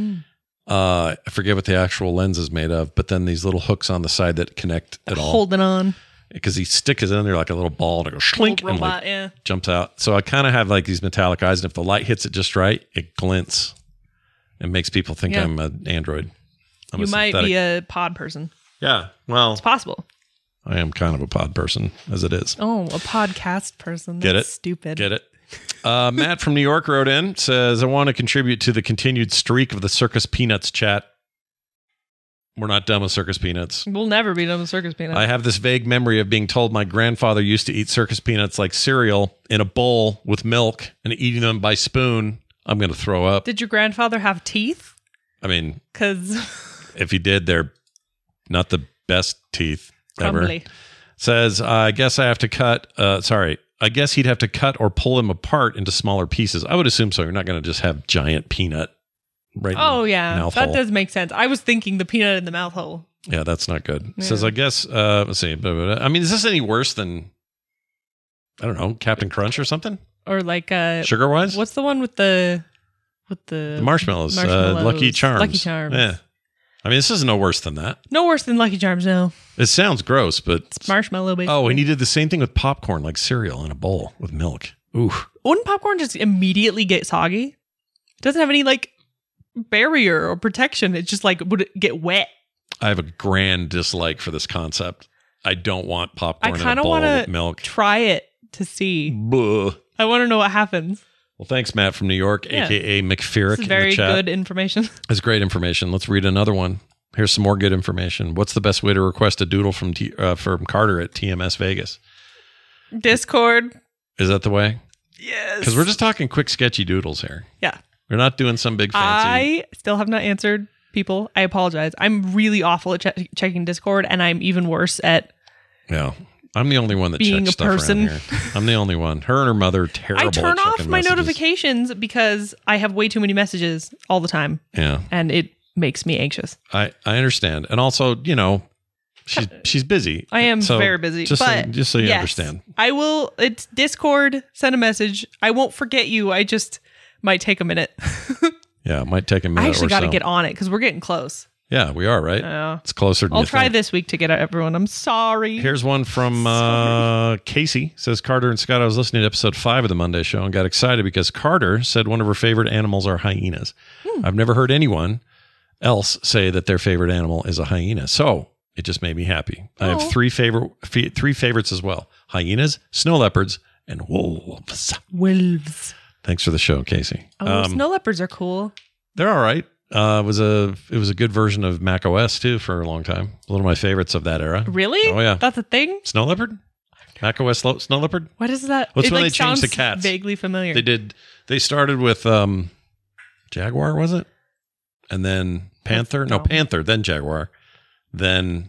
I forget what the actual lens is made of, but then these little hooks on the side that connect it all. Holding on. Because he sticks it in there like a little ball and it goes shlink Little and robot, like yeah. jumps out. So I kind of have like these metallic eyes, and if the light hits it just right, it glints. It makes people think Yeah. I'm an android. I'm You a might synthetic. be a pod person. Yeah, well, It's possible. I am kind of a pod person as it is. Oh, a podcast person. Get That's it? stupid. Get it? Matt from New York wrote in, says, I want to contribute to the continued streak of the Circus Peanuts chat. We're not done with Circus Peanuts. We'll never be done with circus peanuts. I have this vague memory of being told my grandfather used to eat circus peanuts like cereal in a bowl with milk and eating them by spoon. I'm going to throw up. Did your grandfather have teeth? I mean, Because if he did, they're not the best teeth ever. crumbly. Says, I guess I have to cut. I guess he'd have to cut or pull him apart into smaller pieces. I would assume so. You're not going to just have giant peanut right Oh, in the yeah. mouth That hole. does make sense. I was thinking the peanut in the mouth hole. Yeah, that's not good. Yeah. Says, I guess, let's see. I mean, is this any worse than, I don't know, Captain Crunch or something? Or like, Sugar wise? what's the one with the The marshmallows, marshmallows. Lucky Charms. Lucky Charms. Yeah. I mean, this is no worse than that. No worse than Lucky Charms, no. It sounds gross, but. It's marshmallow basically. Oh, and he did the same thing with popcorn, like cereal in a bowl with milk. Ooh. Wouldn't popcorn just immediately get soggy? It doesn't have any like barrier or protection. It's just like, would it get wet? I have a grand dislike for this concept. I don't want popcorn I in a kind of bowl want with to milk. try it to see. Buh. I want to know what happens. Well, thanks, Matt from New York, Yeah. a.k.a. McFerrick This is in very the chat. good information. That's great information. Let's read another one. Here's some more good information. What's the best way to request a doodle from Carter at TMS Vegas? Discord. Is that the way? Yes. Because we're just talking quick, sketchy doodles here. Yeah. We're not doing some big fancy. I still have not answered people. I apologize. I'm really awful at checking Discord, and I'm even worse at Yeah. I'm the only one that being checks a stuff person. around here. I'm the only one. Her and her mother, terrible I turn at off checking my messages. notifications because I have way too many messages all the time, Yeah. and it makes me anxious. I understand. And also, she's busy. I am So, very busy. Just but so you yes, understand. I will. It's Discord. Send a message. I won't forget you. I just might take a minute. Yeah, it might take a minute I actually or got to so. get on it because we're getting close. Yeah, we are, right? Yeah. It's closer than I'll you try think. this week to get out everyone. I'm sorry. Here's one from Casey. Says, Carter and Scott, I was listening to episode 5 of the Monday show and got excited because Carter said one of her favorite animals are hyenas. I've never heard anyone else say that their favorite animal is a hyena. So it just made me happy. I have Oh. three favorites as well. Hyenas, snow leopards, and wolves. Wolves. Thanks for the show, Casey. Oh, snow leopards are cool. They're all right. It was a good version of Mac OS too for a long time. One of my favorites of that era. Really? Oh, yeah. That's a thing? Snow leopard? Mac OS snow leopard? What is that? What's It, when like, they changed the sounds cats? Vaguely familiar. They started with Jaguar, was it? And then Panther? No, dumb. Panther, then Jaguar, then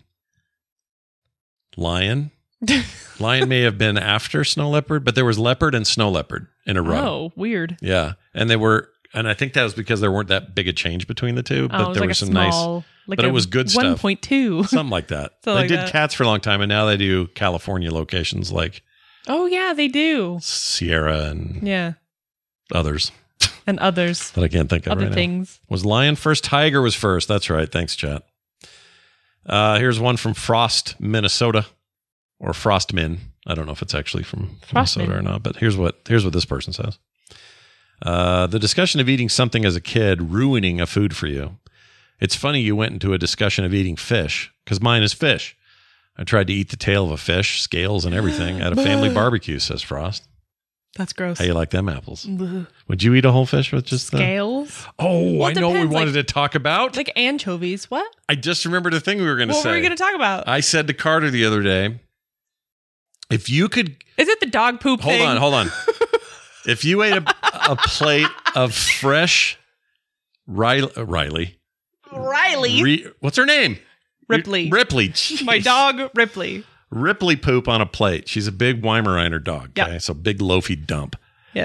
Lion. Lion may have been after Snow Leopard, but there was Leopard and Snow Leopard in a row. Oh, weird. Yeah. And I think that was because there weren't that big a change between the two, Oh, it but was there like was a some nice, small, like but a it was good stuff. 1.2. something like that. Something They like did that. cats for a long time, and now they do California locations like Oh, yeah, they do. Sierra and Yeah. others And others. that I can't think of Other right now. things. Was lion first? Tiger was first. That's right. Thanks, chat. Here's one from Frost, Minnesota, or Frostmin. I don't know if it's actually from Minnesota Frostmin. or not, but here's what this person says. The discussion of eating something as a kid ruining a food for you. It's funny you went into a discussion of eating fish, because mine is fish. I tried to eat the tail of a fish, scales and everything, at a family barbecue, says Frost. That's gross. How you like them apples? Ugh. Would you eat a whole fish with just the... Scales? Oh, Well, I it know what we depends, wanted like- to talk about. Like anchovies. What? I just remembered a thing we were going to What say. were we going to talk about? I said to Carter the other day, if you could... Is it the dog poop thing? Hold on. If you ate a plate of fresh Riley. What's her name? Ripley. Ripley. Jeez. My dog, Ripley. Ripley poop on a plate. She's a big Weimaraner dog. Yep. Okay? So big loafy dump. Yeah.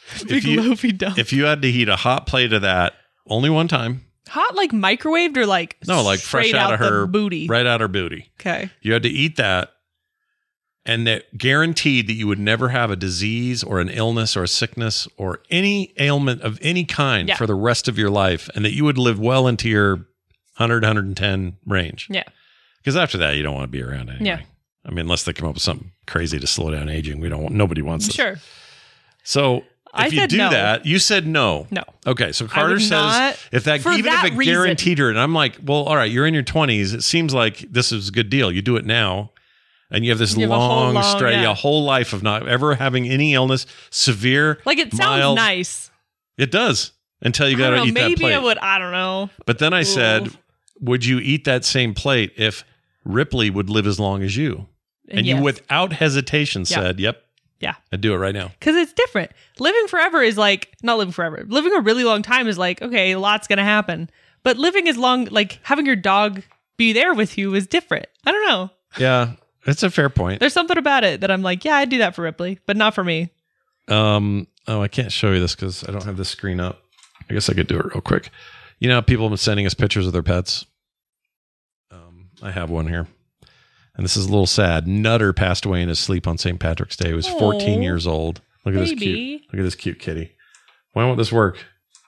Big loafy duck. If you had to heat a hot plate of that only one time. Hot, like microwaved or like No, like fresh out of her booty. Right out of her booty. Okay. You had to eat that, and that guaranteed that you would never have a disease or an illness or a sickness or any ailment of any kind for the rest of your life, and that you would live well into your 100, 110 range. Yeah. Because after that, you don't want to be around anyway. Yeah. I mean, unless they come up with something crazy to slow down aging. Nobody wants this. Sure. So I if you said do no. that, you said no. No. Okay, so Carter would says not if that for even that if it reason. guaranteed her, and I'm like, well, all right, you're in your 20s. It seems like this is a good deal. You do it now, and you have this You have a whole life of not ever having any illness, severe, Like it sounds mild. nice. It does until you got to eat maybe that plate. I would. I don't know. But then I said, Ooh. would you eat that same plate if Ripley would live as long as you? And yes. you, without hesitation, said, yep. Yeah. I'd do it right now. Because it's different. Living forever is like, not living forever. Living a really long time is like, okay, a lot's going to happen. But living as long, like having your dog be there with you is different. I don't know. Yeah, it's a fair point. There's something about it that I'm like, yeah, I'd do that for Ripley, but not for me. Oh, I can't show you this because I don't have this screen up. I guess I could do it real quick. You know, people have been sending us pictures of their pets. I have one here. And this is a little sad. Nutter passed away in his sleep on St. Patrick's Day. He was 14 years old. Look at this cute. Look at this cute kitty. Why won't this work?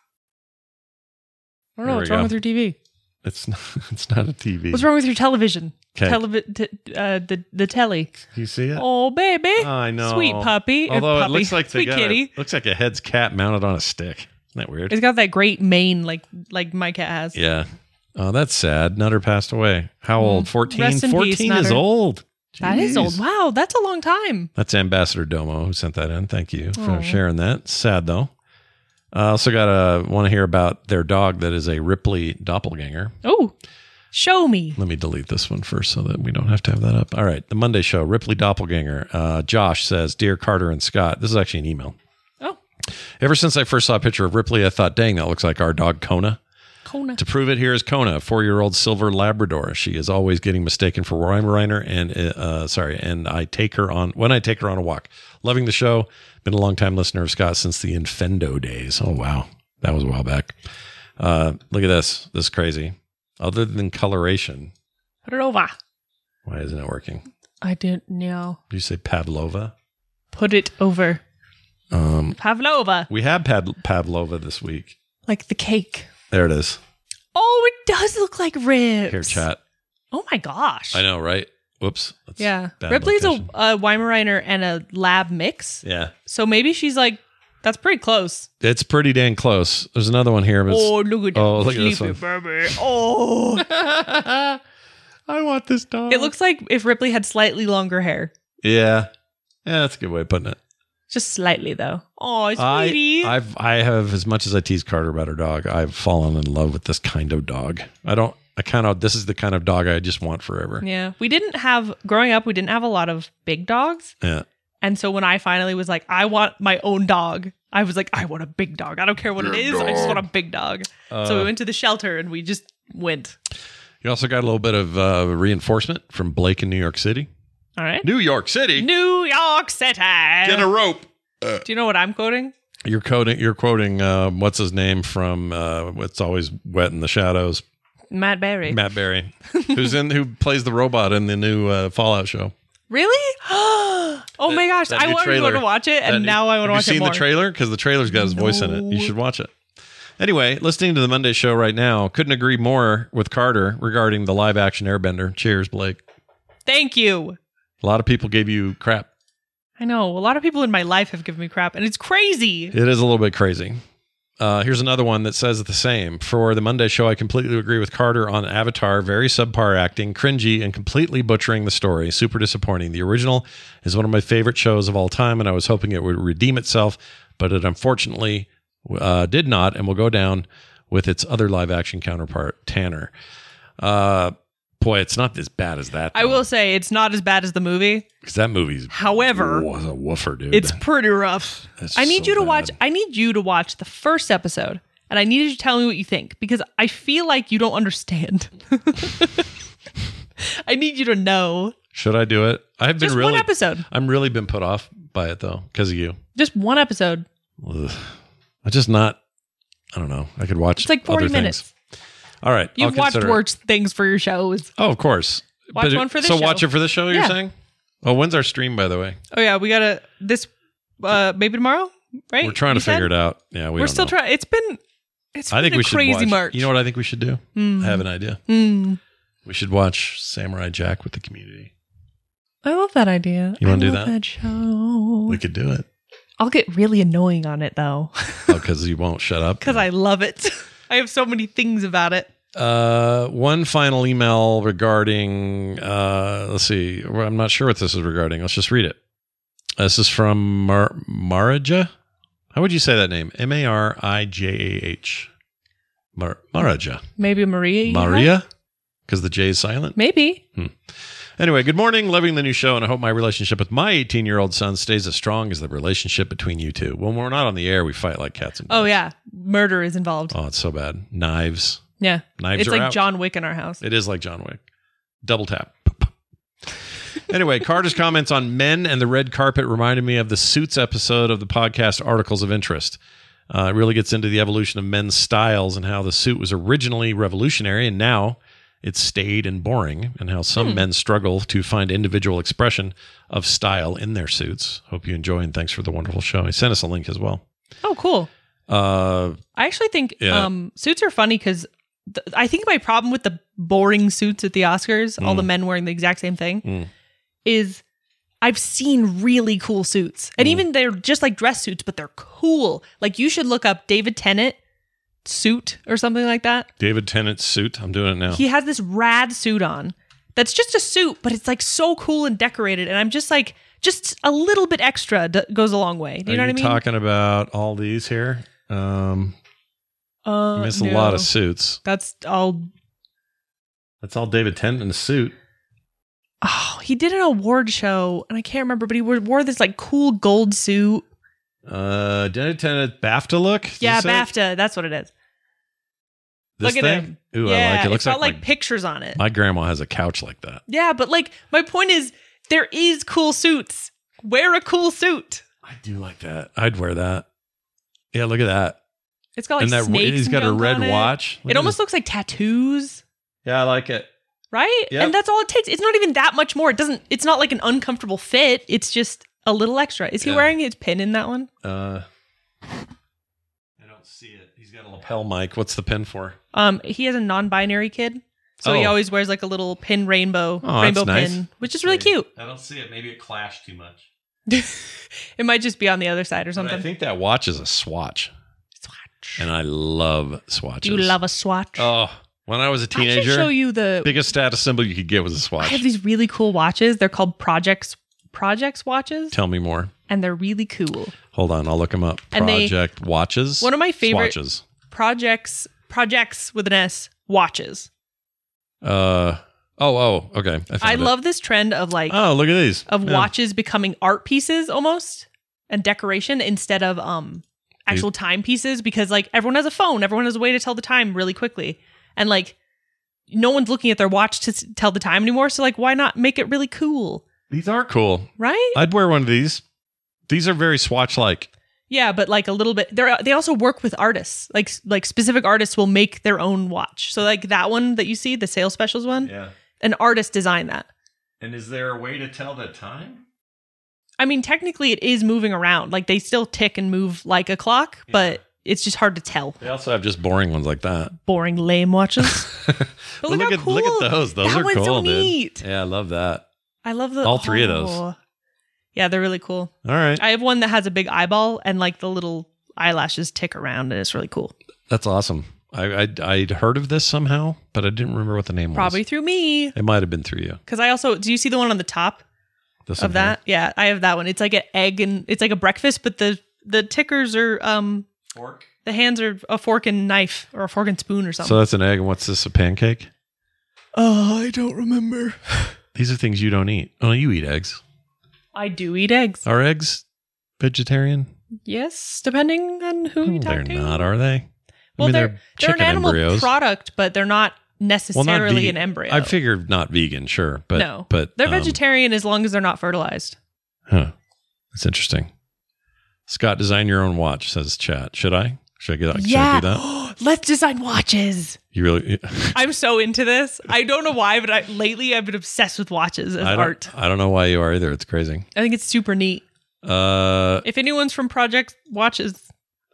I don't know. What's wrong with your TV? It's not. It's not a TV. What's wrong with your television? Okay. The telly. Do you see it? Oh, baby. I know. Sweet puppy. Although puppy. it looks like Sweet kitty. looks like a head's cat mounted on a stick. Isn't that weird? It's got that great mane like my cat has. Yeah. Oh, that's sad. Nutter passed away. How old? 14? Rest in 14 peace, is Nutter. old. That is Jeez. old. Wow, that's a long time. That's Ambassador Domo who sent that in. Thank you for sharing that. Sad, though. I also want to hear about their dog that is a Ripley doppelganger. Oh, show me. Let me delete this one first so that we don't have to have that up. All right. The Monday show, Ripley doppelganger. Josh says, Dear Carter and Scott, this is actually an email. Oh, Ever since I first saw a picture of Ripley, I thought, dang, that looks like our dog Kona. Kona. To prove it, here is Kona, a 4-year-old silver Labrador. She is always getting mistaken for Weimaraner, and I take her on a walk. Loving the show. Been a long time listener of Scott since the Infendo days. Oh wow, that was a while back. Look at this. This is crazy. Other than coloration, Put it over. why isn't it working? I didn't know. Did you say Pavlova? Put it over. Pavlova. We have Pavlova this week. Like the cake. There it is. Oh, it does look like ribs. Here, chat. Oh my gosh. I know, right? Whoops. That's Yeah. bad Ripley's location. a Weimaraner and a lab mix. Yeah. So maybe she's like, that's pretty close. It's pretty dang close. There's another one here. But Oh, look at that. Oh, look at this Sleepy one. baby. Oh. I want this dog. It looks like if Ripley had slightly longer hair. Yeah. Yeah, that's a good way of putting it. Just slightly, though. Oh, sweetie. I have, as much as I tease Carter about her dog, I've fallen in love with this kind of dog. This is the kind of dog I just want forever. Yeah. Growing up, we didn't have a lot of big dogs. Yeah. And so when I finally was like, I want my own dog, I was like, I want a big dog. I don't care what it is. I just want a big dog. So we went to the shelter and we just went. You also got a little bit of reinforcement from Blake in New York City. All right. New York City? New York City. Get a rope. Do you know what I'm quoting? You're quoting what's his name from It's Always Wet in the Shadows. Matt Berry. Matt Berry, who plays the robot in the new Fallout show. Really? Oh my gosh. That I new wanted trailer. to watch it and now I want to watch Have you it more. seen the trailer? Because the trailer's got his voice in it. You should watch it. Anyway, listening to the Monday show right now, couldn't agree more with Carter regarding the live action Airbender. Cheers, Blake. Thank you. A lot of people gave you crap. I know. A lot of people in my life have given me crap and it's crazy. It is a little bit crazy. Here's another one that says the same. For the Monday show, I completely agree with Carter on Avatar. Very subpar acting, cringy, and completely butchering the story. Super disappointing. The original is one of my favorite shows of all time, and I was hoping it would redeem itself, but it unfortunately did not, and will go down with its other live-action counterpart, Tanner. Boy, it's not as bad as that. I will say it's not as bad as the movie. Because that movie's However, was a woofer, dude. it's pretty rough. That's I need so you to bad. watch. I need you to watch the first episode, and I need you to tell me what you think because I feel like you don't understand. I need you to know. Should I do it? I've been Just really one episode. I'm really been put off by it though, because of you. Just one episode. Ugh. I just not. I don't know. I could watch. It's like 40 other minutes. Things. All right. You've watched worse things for your shows. Oh, of course. Watch one for this show. So watch it for this show, you're saying? Oh, when's our stream, by the way? Oh, yeah. We got to, maybe tomorrow, right? We're trying to figure it out. Yeah, we're still trying. It's been I think a we should crazy watch. March. You know what I think we should do? I have an idea. We should watch Samurai Jack with the community. I love that idea. You want to do that? That show. We could do it. I'll get really annoying on it, though. Oh, because you won't shut up? Because I love it. I have so many things about it. One final email regarding, let's see. I'm not sure what this is regarding. Let's just read it. This is from Maraja. How would you say that name? Marijah. Maraja. Maybe Maria. Maria? Because the J is silent? Maybe. Anyway, good morning. Loving the new show, and I hope my relationship with my 18-year-old son stays as strong as the relationship between you two. When we're not on the air, we fight like cats and dogs. Oh, yeah. Murder is involved. Oh, it's so bad. Knives. Yeah. Knives it's are like out. John Wick in our house. It is like John Wick. Double tap. Anyway, Carter's comments on men and the red carpet reminded me of the Suits episode of the podcast Articles of Interest. It really gets into the evolution of men's styles and how the suit was originally revolutionary and now it's staid and boring, and how some men struggle to find individual expression of style in their suits. Hope you enjoy, and thanks for the wonderful show. He sent us a link as well. Oh, cool. I actually think suits are funny because I think my problem with the boring suits at the Oscars, all the men wearing the exact same thing, is I've seen really cool suits. And even they're just like dress suits, but they're cool. Like you should look up David Tennant suit or something like that. David Tennant's suit. I'm doing it now. He has this rad suit on that's just a suit, but it's like so cool and decorated. And I'm just like, just a little bit extra goes a long way. Do you know what I mean? Talking about all these here? You missed a lot of suits. That's all David Tennant in a suit. Oh, he did an award show, and I can't remember, but he wore this like cool gold suit. David Tennant BAFTA look? Yeah, BAFTA. That's what it is. This Look thing? at him. Ooh, yeah, I like it. It looks it's got like pictures on it. My grandma has a couch like that. Yeah, but like my point is there is cool suits. Wear a cool suit. I do like that. I'd wear that. Yeah, look at that. It's got like snakes. He's got a red watch. It almost looks like tattoos. Yeah, I like it. Right? Yep. And that's all it takes. It's not even that much more. It's not like an uncomfortable fit. It's just a little extra. Is he wearing his pin in that one? I don't see it. He's got a lapel mic. What's the pin for? He has a non-binary kid. So he always wears like a little pin rainbow nice. pin, which is really cute. I don't see it. Maybe it clashed too much. It might just be on the other side or something. But I think that watch is a swatch. And I love swatches. You love a swatch? Oh, when I was a teenager, I should show you the biggest status symbol you could get was a swatch. I have these really cool watches. They're called Projects watches. Tell me more. And they're really cool. Hold on, I'll look them up. Project watches. One of my favorite swatches. Projects with an S watches. Okay. I love this trend of like look at these watches becoming art pieces almost and decoration instead of actual timepieces, because like everyone has a phone, everyone has a way to tell the time really quickly, and like no one's looking at their watch to tell the time anymore. So like, why not make it really cool? These are cool, right? I'd wear one of these. These are very Swatch-like. Yeah, but like a little bit. They also work with artists. Like specific artists will make their own watch. So like that one that you see, the sales specials one. Yeah. An artist designed that. And is there a way to tell the time? I mean, technically it is moving around. Like they still tick and move like a clock, but it's just hard to tell. They also have just boring ones like that. Boring, lame watches. But look how cool. Look at those. Those that are one's cool, so dude. Neat. Yeah, I love that. I love all three of those. Yeah, they're really cool. All right. I have one that has a big eyeball and like the little eyelashes tick around, and it's really cool. That's awesome. I'd heard of this somehow, but I didn't remember what the name was. Probably through me. It might have been through you. Because I also, do you see the one on the top of that? Here? Yeah, I have that one. It's like an egg and it's like a breakfast, but the tickers are fork. The hands are a fork and knife or a fork and spoon or something. So that's an egg, and what's this? A pancake? Oh, I don't remember. These are things you don't eat. Oh, you eat eggs. I do eat eggs. Are eggs vegetarian? Yes, depending on who you talk to. They're not, are they? Well, they're an animal embryos. product, but they're not necessarily an embryo. I figured not vegan, sure, but no, but they're vegetarian as long as they're not fertilized. Huh? That's interesting. Scott, design your own watch, says chat. Should I? Should I do that? Let's design watches. You really? I'm so into this. I don't know why, but lately I've been obsessed with watches as art. I don't know why you are either. It's crazy. I think it's super neat. If anyone's from Project Watches,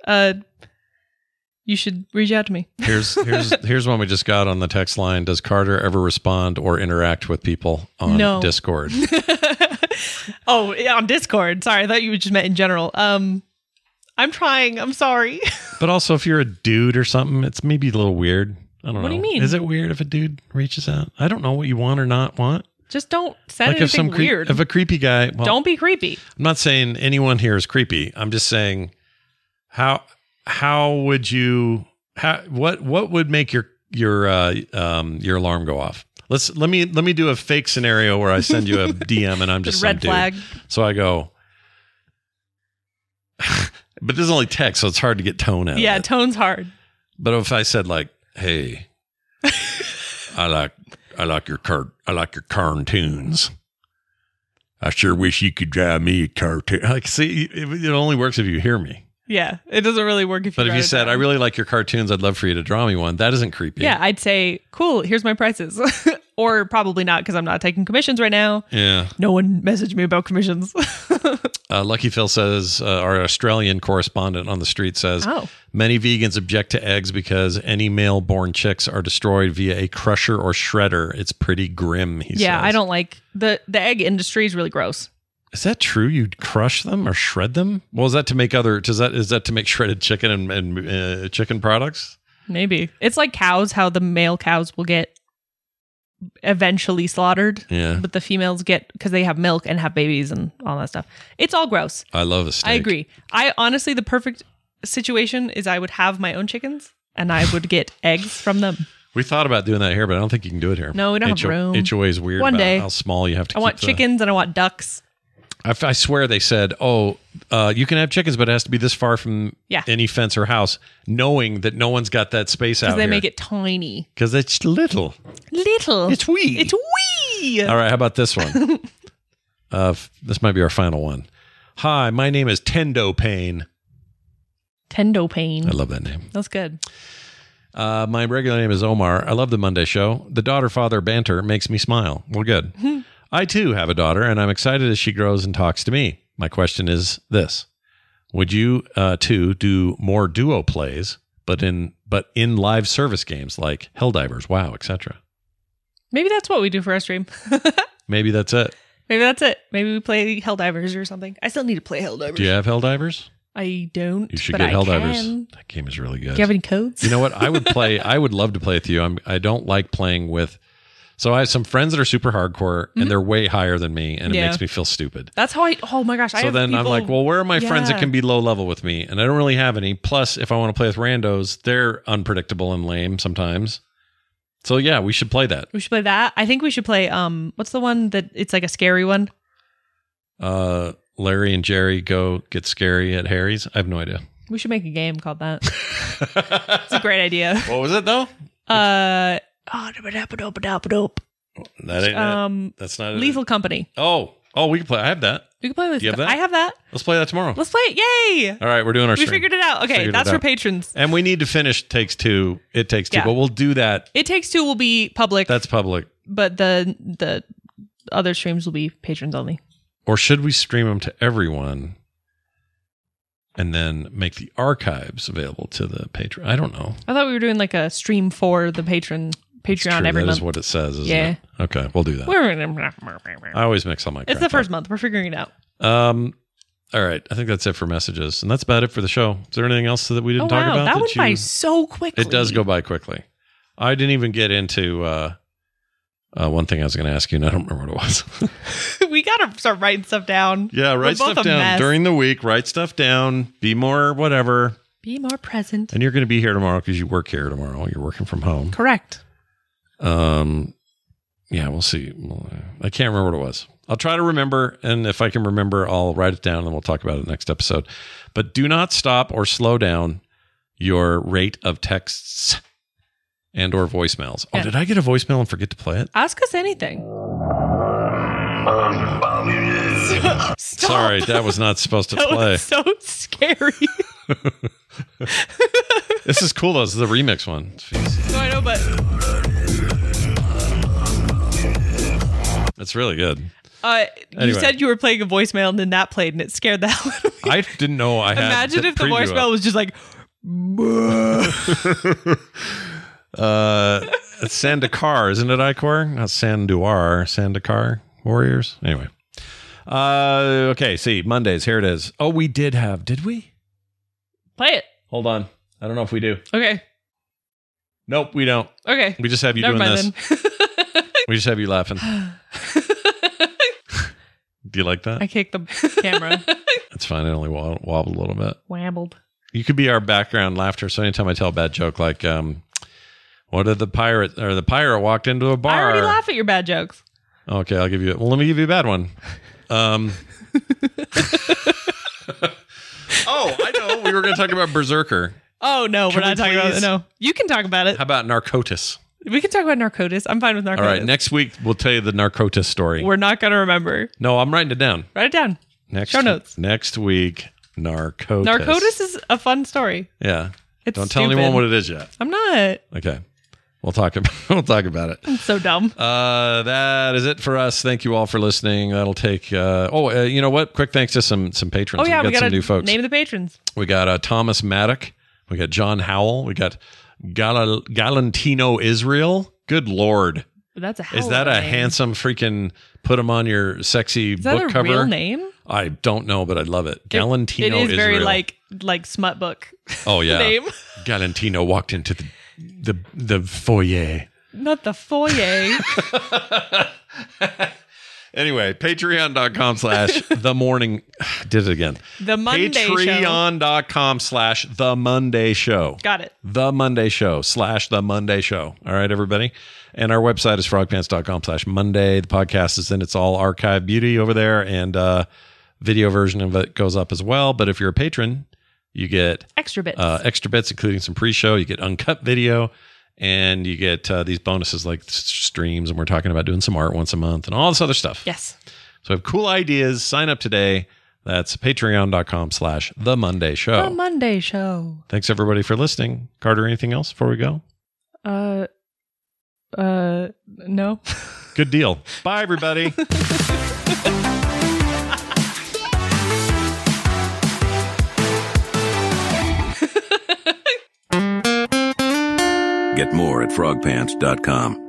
you should reach out to me. Here's one we just got on the text line. Does Carter ever respond or interact with people on Discord? Oh, yeah, on Discord. Sorry, I thought you just meant in general. I'm trying. I'm sorry. But also, if you're a dude or something, it's maybe a little weird. I don't know. What do you mean? Is it weird if a dude reaches out? I don't know what you want or not want. Just don't send anything weird. If a creepy guy... Well, don't be creepy. I'm not saying anyone here is creepy. I'm just saying how would you... What would make your alarm go off? Let me do a fake scenario where I send you a DM and I'm just some red flag. Dude. So I go... But this is only text, so it's hard to get tone out of it. Yeah, tone's hard. But if I said like, "Hey, I like your cartoons. I sure wish you could drive me a cartoon." Like, see, it only works if you hear me. Yeah, it doesn't really work if you. But if you said, "I really like your cartoons. I'd love for you to draw me one," that isn't creepy. Yeah, I'd say, "Cool. Here's my prices." Or probably not because I'm not taking commissions right now. Yeah. No one messaged me about commissions. Lucky Phil says, our Australian correspondent on the street says, many vegans object to eggs because any male-born chicks are destroyed via a crusher or shredder. It's pretty grim, he says. Yeah, I don't like... The egg industry is really gross. Is that true? You crush them or shred them? Well, is that to make is that to make shredded chicken and chicken products? Maybe. It's like cows, how the male cows will get eventually slaughtered. Yeah. But the females get, because they have milk and have babies and all that stuff. It's all gross. I love a steak. I agree. I honestly, the perfect situation is I would have my own chickens and I would get eggs from them. We thought about doing that here, but I don't think you can do it here. No, we don't have room. HOA is weird One about day. how small you have to keep. I want chickens and I want ducks. I swear they said, you can have chickens, but it has to be this far from any fence or house, knowing that no one's got that space out here. Because they make it tiny. Because it's little. Little. It's wee. It's wee. All right, how about this one? This might be our final one. Hi, my name is Tendo Pain. Tendo Pain. I love that name. That's good. My regular name is Omar. I love the Monday show. The daughter-father banter makes me smile. Well, good. I, too, have a daughter, and I'm excited as she grows and talks to me. My question is this. Would you, too, do more duo plays, but in live service games like Helldivers, WoW, etc.? Maybe that's what we do for our stream. Maybe that's it. Maybe we play Helldivers or something. I still need to play Helldivers. Do you have Helldivers? I don't. You should get Helldivers. That game is really good. Do you have any codes? You know what? I would love to play with you. I don't like playing with... So I have some friends that are super hardcore and they're way higher than me and it makes me feel stupid. That's how oh my gosh. So then I'm like, well, where are my friends that can be low level with me? And I don't really have any. Plus, if I want to play with randos, they're unpredictable and lame sometimes. So yeah, we should play that. We should play that. I think we should play, what's the one that it's like a scary one? Larry and Jerry go get scary at Harry's. I have no idea. We should make a game called that. It's a great idea. What was it though? That ain't that's not Lethal Company. Oh, we can play. I have that. We can play with. You have that? I have that. Let's play that tomorrow. Let's play it. Yay! All right, we're doing our. We figured it out. Okay, that's for patrons. And we need to finish Takes Two. It Takes Two, but we'll do that. It Takes Two will be public. That's public. But the other streams will be patrons only. Or should we stream them to everyone? And then make the archives available to the patron. I don't know. I thought we were doing like a stream for the Patreon every month. That is what it says, isn't it? Okay, we'll do that. I always mix all my crap. It's the first month. We're figuring it out. All right. I think that's it for messages. And that's about it for the show. Is there anything else that we didn't talk about? That went by so quickly. It does go by quickly. I didn't even get into one thing I was going to ask you, and I don't remember what it was. We got to start writing stuff down. Yeah, write stuff down during the week. Write stuff down. Be more whatever. Be more present. And you're going to be here tomorrow because you work here tomorrow. You're working from home. Correct. Yeah, we'll see. I can't remember what it was. I'll try to remember, and if I can remember, I'll write it down, and we'll talk about it next episode. But do not stop or slow down your rate of texts and or voicemails. Oh, did I get a voicemail and forget to play it? Ask us anything. Unbounded. Stop. Sorry, that was not supposed to That play. was so scary. This is cool, though. This is the remix one. No, I know, but It's really good. you Anyway. said you were playing a voicemail and then that played and it scared the hell out of me. I didn't know I had. Imagine if the voicemail was just like, It's Sandakar, isn't it, Icor? Not Sanduar. Sandakar Warriors. Anyway. Okay, see, Mondays. Here it is. Oh, we did we? play it. Hold on. I don't know if we do. Okay. Nope, we don't. Okay. We just have you Never doing mind this. then. We just have you laughing. Do you like that? I kicked the camera. It's fine. I only wobbled a little bit. Wabbled. You could be our background laughter. So anytime I tell a bad joke, like, what did the pirate walked into a bar? I already laugh at your bad jokes. Okay, I'll give you. Well, let me give you a bad one. Oh, I know. We were going to talk about Berserker. Oh, no, Can we're not we talking about please? it. No. You can talk about it. How about Narcotis? We can talk about Narcotis. I'm fine with Narcotis. All right, next week we'll tell you the Narcotis story. We're not going to remember. No, I'm writing it down. Write it down. Show notes. Next week, Narcotis. Narcotis is a fun story. Yeah. It's Don't tell stupid. anyone what it is yet. I'm not. Okay. We'll talk about it. I'm so dumb. That is it for us. Thank you all for listening. That'll take. You know what? Quick thanks to some patrons. Oh, yeah. We got got some new folks. Name of the patrons. We got Thomas Maddock. We got John Howell. We got Galantino Israel. Good Lord. That's a hell Is of that a name. handsome freaking put him on your sexy Is that book a cover? real name? I don't know, but I love it. Galantino It is Israel. very like smut book. Oh yeah. name. Galantino walked into the foyer. Not the foyer. Anyway, patreon.com/the morning. Did it again. The Monday Show. Patreon.com/the Monday Show. Got it. The Monday Show /the Monday Show. All right, everybody. And our website is frogpants.com/Monday. The podcast is in its all archive beauty over there, and video version of it goes up as well. But if you're a patron, you get Extra bits. extra bits, including some pre-show. You get uncut video, and you get these bonuses like streams. And we're talking about doing some art once a month and all this other stuff. Yes. So I have cool ideas. Sign up today. That's patreon.com/the Monday Show. The Monday Show. Thanks everybody for listening. Carter, anything else before we go? No. Good deal. Bye, everybody. Get more at frogpants.com.